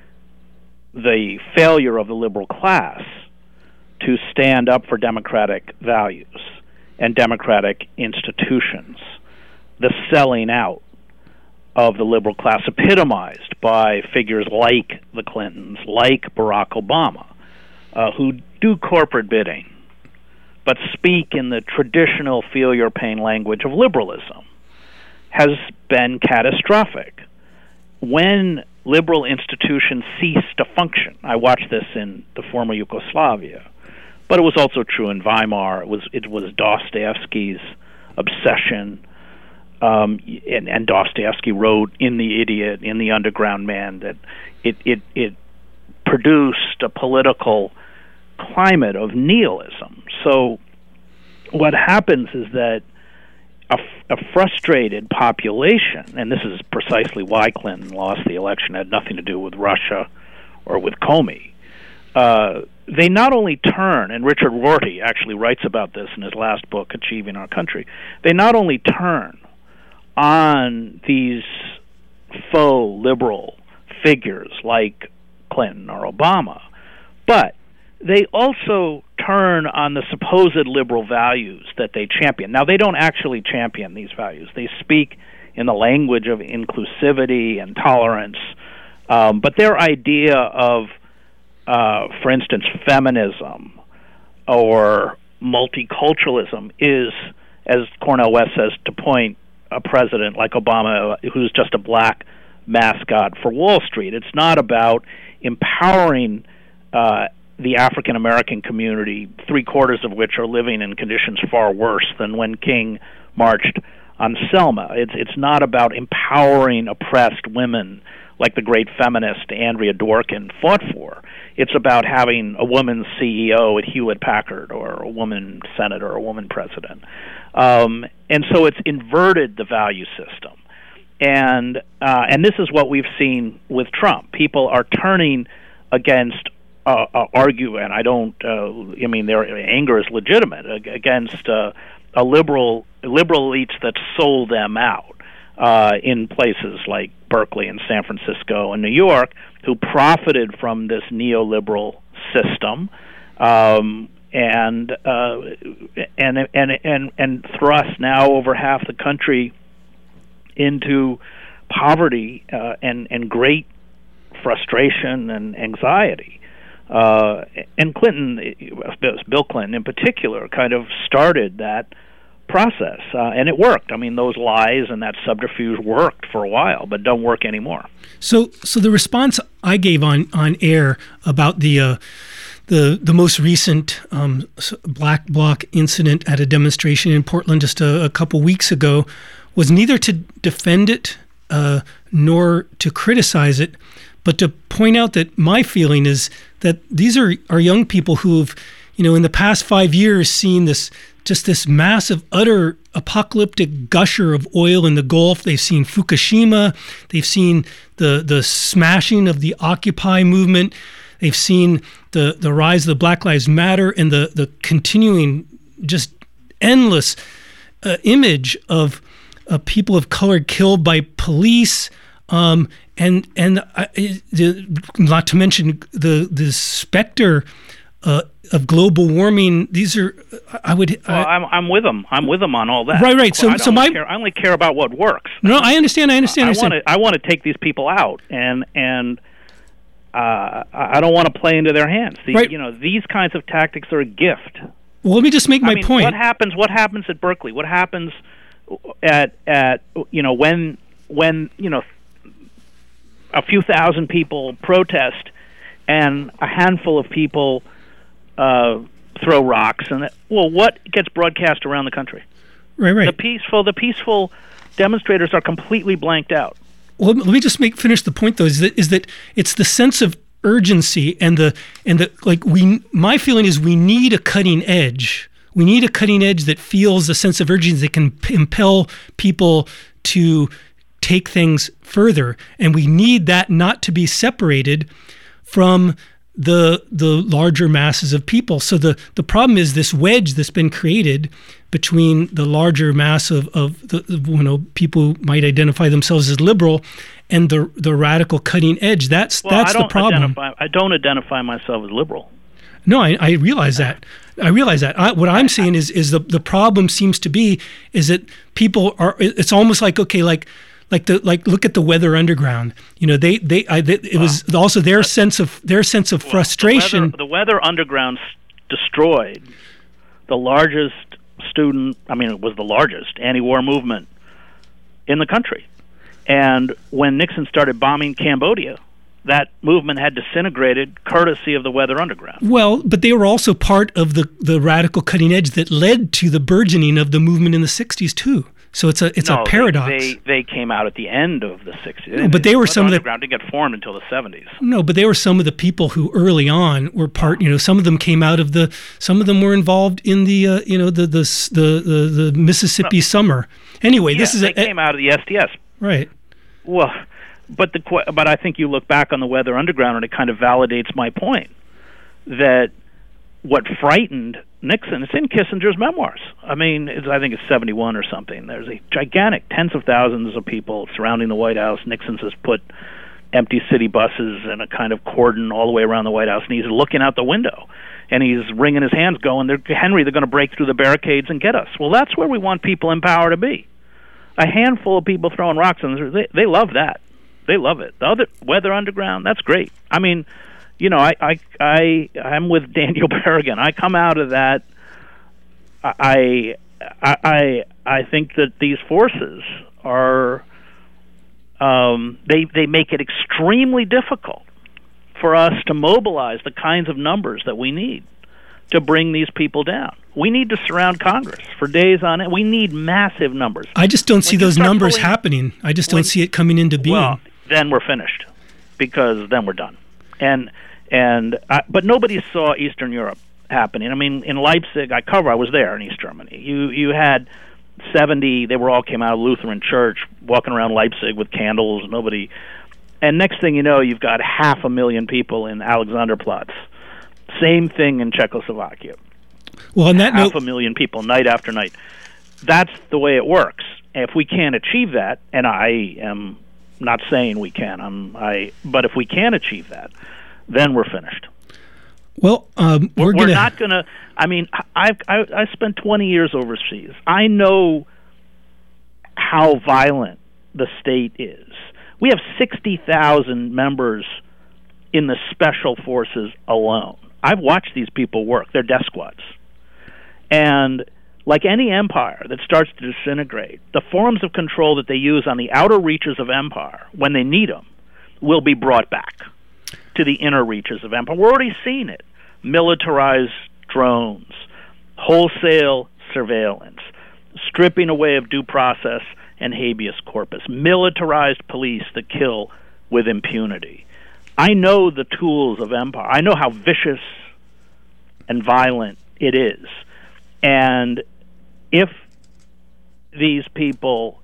[SPEAKER 8] the failure of the liberal class to stand up for democratic values and democratic institutions, the selling out of the liberal class, epitomized by figures like the Clintons, like Barack Obama, uh, who do corporate bidding, but speak in the traditional feel your pain language of liberalism, has been catastrophic. When liberal institutions cease to function, I watched this in the former Yugoslavia, but it was also true in Weimar. It was it was Dostoevsky's obsession, um, and, and Dostoevsky wrote in The Idiot, in The Underground Man, that it it it produced a political climate of nihilism. So what happens is that a, a frustrated population, and this is precisely why Clinton lost the election, had nothing to do with Russia or with Comey, uh, they not only turn, and Richard Rorty actually writes about this in his last book, Achieving Our Country, they not only turn on these faux liberal figures like Clinton or Obama, but they also turn on the supposed liberal values that they champion. Now, they don't actually champion these values. They speak in the language of inclusivity and tolerance. Um, but their idea of, uh, for instance, feminism or multiculturalism is, as Cornel West says, to point a president like Obama who's just a black mascot for Wall Street. It's not about empowering uh, the African American community, three quarters of which are living in conditions far worse than when King marched on Selma. It's it's not about empowering oppressed women like the great feminist Andrea Dworkin fought for. It's about having a woman C E O at Hewlett Packard, or a woman senator, or a woman president. Um, and so it's inverted the value system. And uh, and this is what we've seen with Trump. People are turning against uh, uh, argue, and I don't. Uh, I mean, their anger is legitimate against uh, a liberal liberal elites that sold them out uh, in places like Berkeley and San Francisco and New York, who profited from this neoliberal system, um, and uh, and and and and thrust now over half the country into poverty uh, and and great frustration and anxiety. Uh, and Clinton, Bill Clinton in particular, kind of started that process, uh, and it worked. I mean, those lies and that subterfuge worked for a while, but don't work anymore.
[SPEAKER 7] So, so the response I gave on, on air about the uh, the the most recent um, black bloc incident at a demonstration in Portland just a, a couple weeks ago was neither to defend it uh, nor to criticize it, but to point out that my feeling is that these are, are young people who've, you know, in the past five years seen this just this massive, utter apocalyptic gusher of oil in the Gulf. They've seen Fukushima. They've seen the the smashing of the Occupy movement. They've seen the, the rise of the Black Lives Matter and the, the continuing just endless uh, image of uh, people of color killed by police. Um, and and I, the, not to mention the the specter uh, of global warming. These are I would.
[SPEAKER 8] Well,
[SPEAKER 7] I,
[SPEAKER 8] I'm I'm with them. I'm with them on all that.
[SPEAKER 7] Right, right. So
[SPEAKER 8] I
[SPEAKER 7] so my
[SPEAKER 8] care, I only care about what works.
[SPEAKER 7] No, I understand. I understand.
[SPEAKER 8] I,
[SPEAKER 7] I
[SPEAKER 8] want to I want to take these people out, and and uh, I don't want to play into their hands. The,
[SPEAKER 7] right.
[SPEAKER 8] You know, these kinds of tactics are a gift.
[SPEAKER 7] Well, let me just make my
[SPEAKER 8] I mean,
[SPEAKER 7] point.
[SPEAKER 8] What happens? What happens at Berkeley? What happens at at you know when when you know a few thousand people protest and a handful of people uh, throw rocks, and that, well, what gets broadcast around the country?
[SPEAKER 7] Right, right.
[SPEAKER 8] The peaceful, the peaceful demonstrators are completely blanked out.
[SPEAKER 7] Well, let me just make finish the point though. Is that is that it's the sense of urgency and the and the like. We my feeling is we need a cutting edge. We need a cutting edge that feels a sense of urgency that can p- impel people to take things further, and we need that not to be separated from the the larger masses of people. So the the problem is this wedge that's been created between the larger mass of, of the, you know, people who might identify themselves as liberal and the the radical cutting edge. That's
[SPEAKER 8] well,
[SPEAKER 7] that's
[SPEAKER 8] I don't
[SPEAKER 7] the problem.
[SPEAKER 8] Identify, I don't identify myself as liberal.
[SPEAKER 7] No, I, I realize that. I realize that. I, what I'm saying is is the the problem seems to be is that people are. It's almost like okay, like. Like the like, look at the Weather Underground. You know, they they, I, they it was wow. also their That's, sense of their sense of well, frustration.
[SPEAKER 8] The Weather, the Weather Underground destroyed the largest student. I mean, it was the largest anti-war movement in the country. And when Nixon started bombing Cambodia, that movement had disintegrated, courtesy of the Weather Underground.
[SPEAKER 7] Well, but they were also part of the the radical cutting edge that led to the burgeoning of the movement in the sixties too. So it's a it's
[SPEAKER 8] no,
[SPEAKER 7] a paradox.
[SPEAKER 8] They, they they came out at the end of the sixties.
[SPEAKER 7] No, but they were some of the
[SPEAKER 8] underground didn't get formed until the seventies.
[SPEAKER 7] No, but they were some of the people who early on were part. You know, some of them came out of the. Some of them were involved in the. Uh, you know, the the the the, the Mississippi no. summer. Anyway,
[SPEAKER 8] yeah,
[SPEAKER 7] this is
[SPEAKER 8] they
[SPEAKER 7] a,
[SPEAKER 8] came out of the S D S.
[SPEAKER 7] Right.
[SPEAKER 8] Well, but the but I think you look back on the Weather Underground and it kind of validates my point that what frightened Nixon, it's in Kissinger's memoirs. I mean, it's, I think it's seventy-one or something. There's a gigantic, tens of thousands of people surrounding the White House. Nixon has put empty city buses in a kind of cordon all the way around the White House, and he's looking out the window, and he's wringing his hands going, they're, Henry, they're going to break through the barricades and get us. Well, that's where we want people in power to be. a handful of people throwing rocks, and they they love that. They love it. The other Weather Underground, that's great. I mean, you know, I I, I I'm with Daniel Berrigan. I come out of that. I I I think that these forces are um, they they make it extremely difficult for us to mobilize the kinds of numbers that we need to bring these people down. We need to surround Congress for days on end. We need massive numbers.
[SPEAKER 7] I just don't see
[SPEAKER 8] When you
[SPEAKER 7] those
[SPEAKER 8] start
[SPEAKER 7] numbers
[SPEAKER 8] pulling-
[SPEAKER 7] happening. I just
[SPEAKER 8] when-
[SPEAKER 7] don't see it coming into being.
[SPEAKER 8] Well, then we're finished, because then we're done. And and uh, but nobody saw Eastern Europe happening. I mean, in Leipzig, I cover. I was there in East Germany. You you had seventy. They were all came out of Lutheran church, walking around Leipzig with candles. Nobody. And next thing you know, you've got half a million people in Alexanderplatz. Same thing in Czechoslovakia.
[SPEAKER 7] Well, on that
[SPEAKER 8] half
[SPEAKER 7] note,
[SPEAKER 8] a million people night after night. That's the way it works. If we can't achieve that, and I am not saying we can, I'm, I, but if we can achieve that, then we're finished.
[SPEAKER 7] well, um, we're,
[SPEAKER 8] We're,
[SPEAKER 7] gonna.
[SPEAKER 8] not going to. I mean, I've I, I spent twenty years overseas. I know how violent the state is. We have sixty thousand members in the special forces alone. I've watched these people work. They're death squads. And like any empire that starts to disintegrate, the forms of control that they use on the outer reaches of empire, when they need them, will be brought back to the inner reaches of empire. We're already seeing it. Militarized drones, wholesale surveillance, stripping away of due process and habeas corpus, militarized police that kill with impunity. I know the tools of empire. I know how vicious and violent it is. And if these people,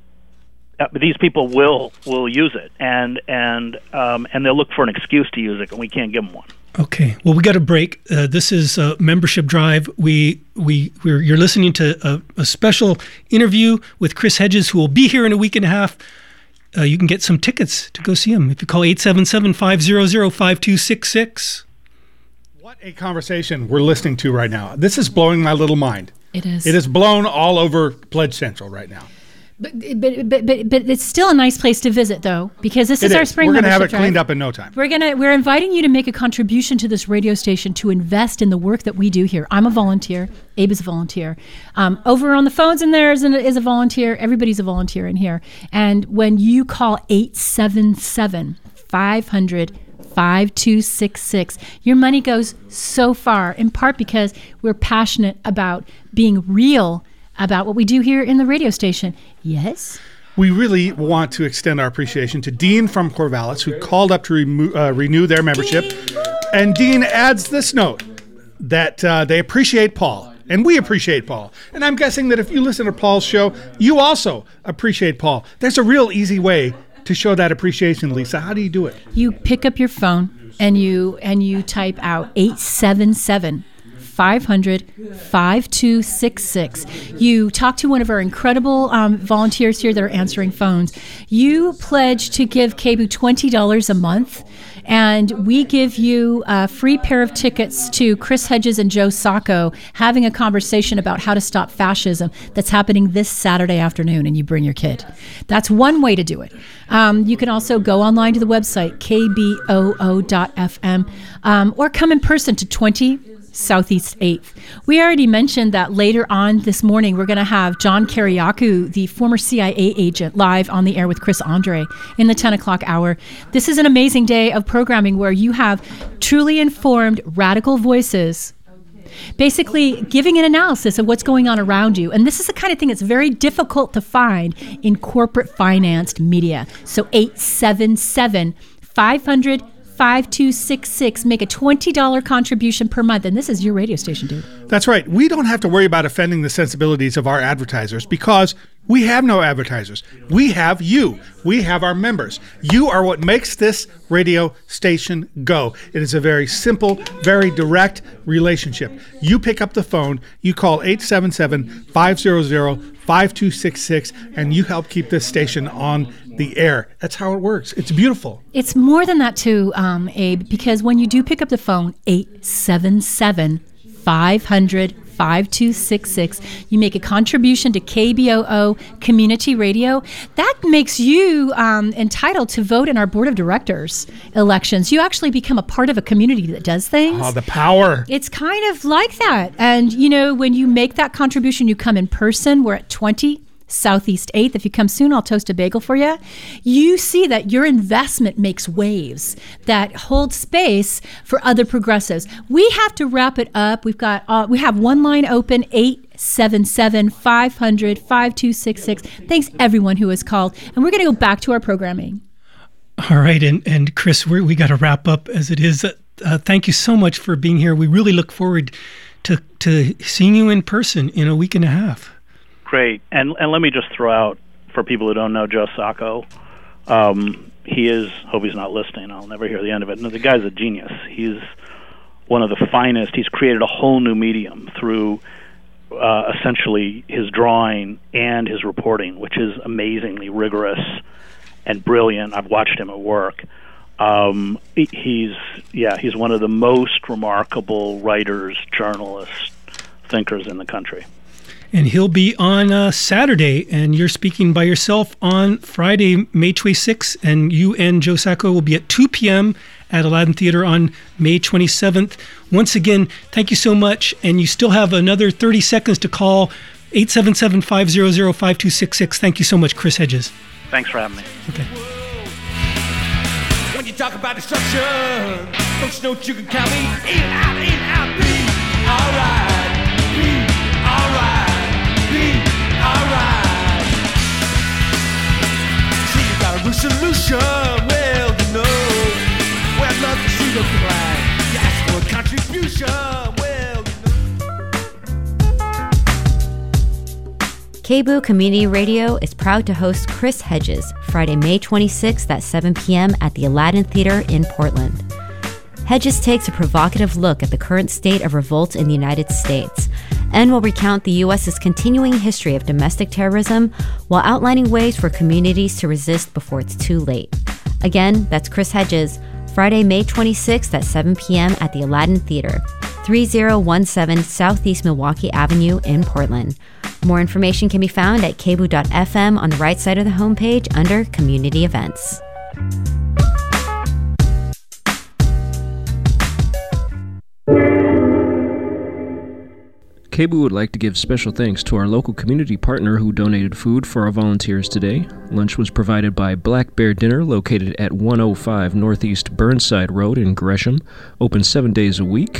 [SPEAKER 8] uh, these people will will use it, and and um, and they'll look for an excuse to use it, and we can't give them one.
[SPEAKER 7] Okay. Well, we got a break. Uh, this is a membership drive. We we we're, you're listening to a, a special interview with Chris Hedges, who will be here in a week and a half. Uh, you can get some tickets to go see him if you call eight seven seven, five hundred, five two six six.
[SPEAKER 9] What a conversation we're listening to right now. This is blowing my little mind.
[SPEAKER 1] It is.
[SPEAKER 9] It is blown all over Pledge Central right now.
[SPEAKER 1] But, but, but, but, but it's still a nice place to visit, though, because this is
[SPEAKER 9] It
[SPEAKER 1] our
[SPEAKER 9] is.
[SPEAKER 1] spring
[SPEAKER 9] We're going to have it
[SPEAKER 1] membership drive.
[SPEAKER 9] cleaned up in no time.
[SPEAKER 1] We're gonna we're inviting you to make a contribution to this radio station to invest in the work that we do here. I'm a volunteer. Abe is a volunteer. Um, over on the phones in there is, an, is a volunteer. Everybody's a volunteer in here. And when you call eight seven seven, five hundred, five two six six, your money goes so far, in part because we're passionate about being real about what we do here in the radio station. Yes?
[SPEAKER 9] We really want to extend our appreciation to Dean from Corvallis, who called up to remo- uh, renew their membership. And Dean adds this note that uh, they appreciate Paul, and we appreciate Paul. And I'm guessing that if you listen to Paul's show, you also appreciate Paul. There's a real easy way to show that appreciation, Lisa. How do you do it?
[SPEAKER 1] You pick up your phone and you and you type out eight seven seven, five hundred, five two six six. You talk to one of our incredible um, volunteers here that are answering phones. You pledge to give K B U twenty dollars a month, and we give you a free pair of tickets to Chris Hedges and Joe Sacco having a conversation about how to stop fascism that's happening this Saturday afternoon, and you bring your kid. That's one way to do it. Um, you can also go online to the website, k b o o dot f m, um, or come in person to twenty Southeast eighth. We already mentioned that later on this morning, we're going to have John Kiriakou, the former C I A agent, live on the air with Chris Andre in the ten o'clock hour. This is an amazing day of programming where you have truly informed, radical voices basically giving an analysis of what's going on around you. And this is the kind of thing that's very difficult to find in corporate financed media. So eight seven seven, five hundred, five two six six. Make a twenty dollars contribution per month. And this is your radio station, dude.
[SPEAKER 9] That's right. We don't have to worry about offending the sensibilities of our advertisers because we have no advertisers. We have you. We have our members. You are what makes this radio station go. It is a very simple, very direct relationship. You pick up the phone, you call eight seven seven, five hundred, five two six six, and you help keep this station on the air. That's how it works. It's beautiful.
[SPEAKER 1] It's more than that too, um, Abe, because when you do pick up the phone, eight seven seven, five hundred, five two six six. You make a contribution to K B O O Community Radio. That makes you um, entitled to vote in our board of directors elections. You actually become a part of a community that does things.
[SPEAKER 9] Oh, the power.
[SPEAKER 1] It's kind of like that. And, you know, when you make that contribution, you come in person. We're at twenty Southeast eighth. If you come soon, I'll toast a bagel for you. You see that your investment makes waves that hold space for other progressives. We have to wrap it up. We've got, uh, we have one line open, eight seven seven, five hundred, five two six six. Thanks everyone who has called. And we're going to go back to our programming.
[SPEAKER 7] All right. And, and Chris, we're, we got to wrap up as it is. Uh, thank you so much for being here. We really look forward to, to seeing you in person in a week and a half.
[SPEAKER 8] Great. And and let me just throw out, for people who don't know Joe Sacco, um, he is, hope he's not listening, I'll never hear the end of it. No, the guy's a genius. He's one of the finest. He's created a whole new medium through uh, essentially his drawing and his reporting, which is amazingly rigorous and brilliant. I've watched him at work. Um, he's, yeah, he's one of the most remarkable writers, journalists, thinkers in the country.
[SPEAKER 7] And he'll be on uh, Saturday, and you're speaking by yourself on Friday, May twenty-sixth, and you and Joe Sacco will be at two p.m. at Aladdin Theater on May twenty-seventh. Once again, thank you so much, and you still have another thirty seconds to call eight seven seven, five hundred, five two six six. Thank you so much, Chris Hedges.
[SPEAKER 8] Thanks for having me.
[SPEAKER 7] Okay.
[SPEAKER 6] When you talk about destruction, don't you know you can count me in, out, in, out, be alright, be alright. Alright. See, you got a solution. Well, you know, well, I'd love to see the plan. You ask for a contribution. Well, you know.
[SPEAKER 10] K B O O Community Radio is proud to host Chris Hedges Friday, May twenty-sixth at seven p.m. at the Aladdin Theater in Portland. Hedges takes a provocative look at the current state of revolt in the United States and will recount the U S's continuing history of domestic terrorism while outlining ways for communities to resist before it's too late. Again, that's Chris Hedges, Friday, May twenty-sixth at seven p.m. at the Aladdin Theater, thirty seventeen Southeast Milwaukee Avenue in Portland. More information can be found at k b o o dot f m on the right side of the homepage under Community Events.
[SPEAKER 5] K B O O would like to give special thanks to our local community partner who donated food for our volunteers today. Lunch was provided by Black Bear Dinner, located at one oh five Northeast Burnside Road in Gresham, open seven days a week.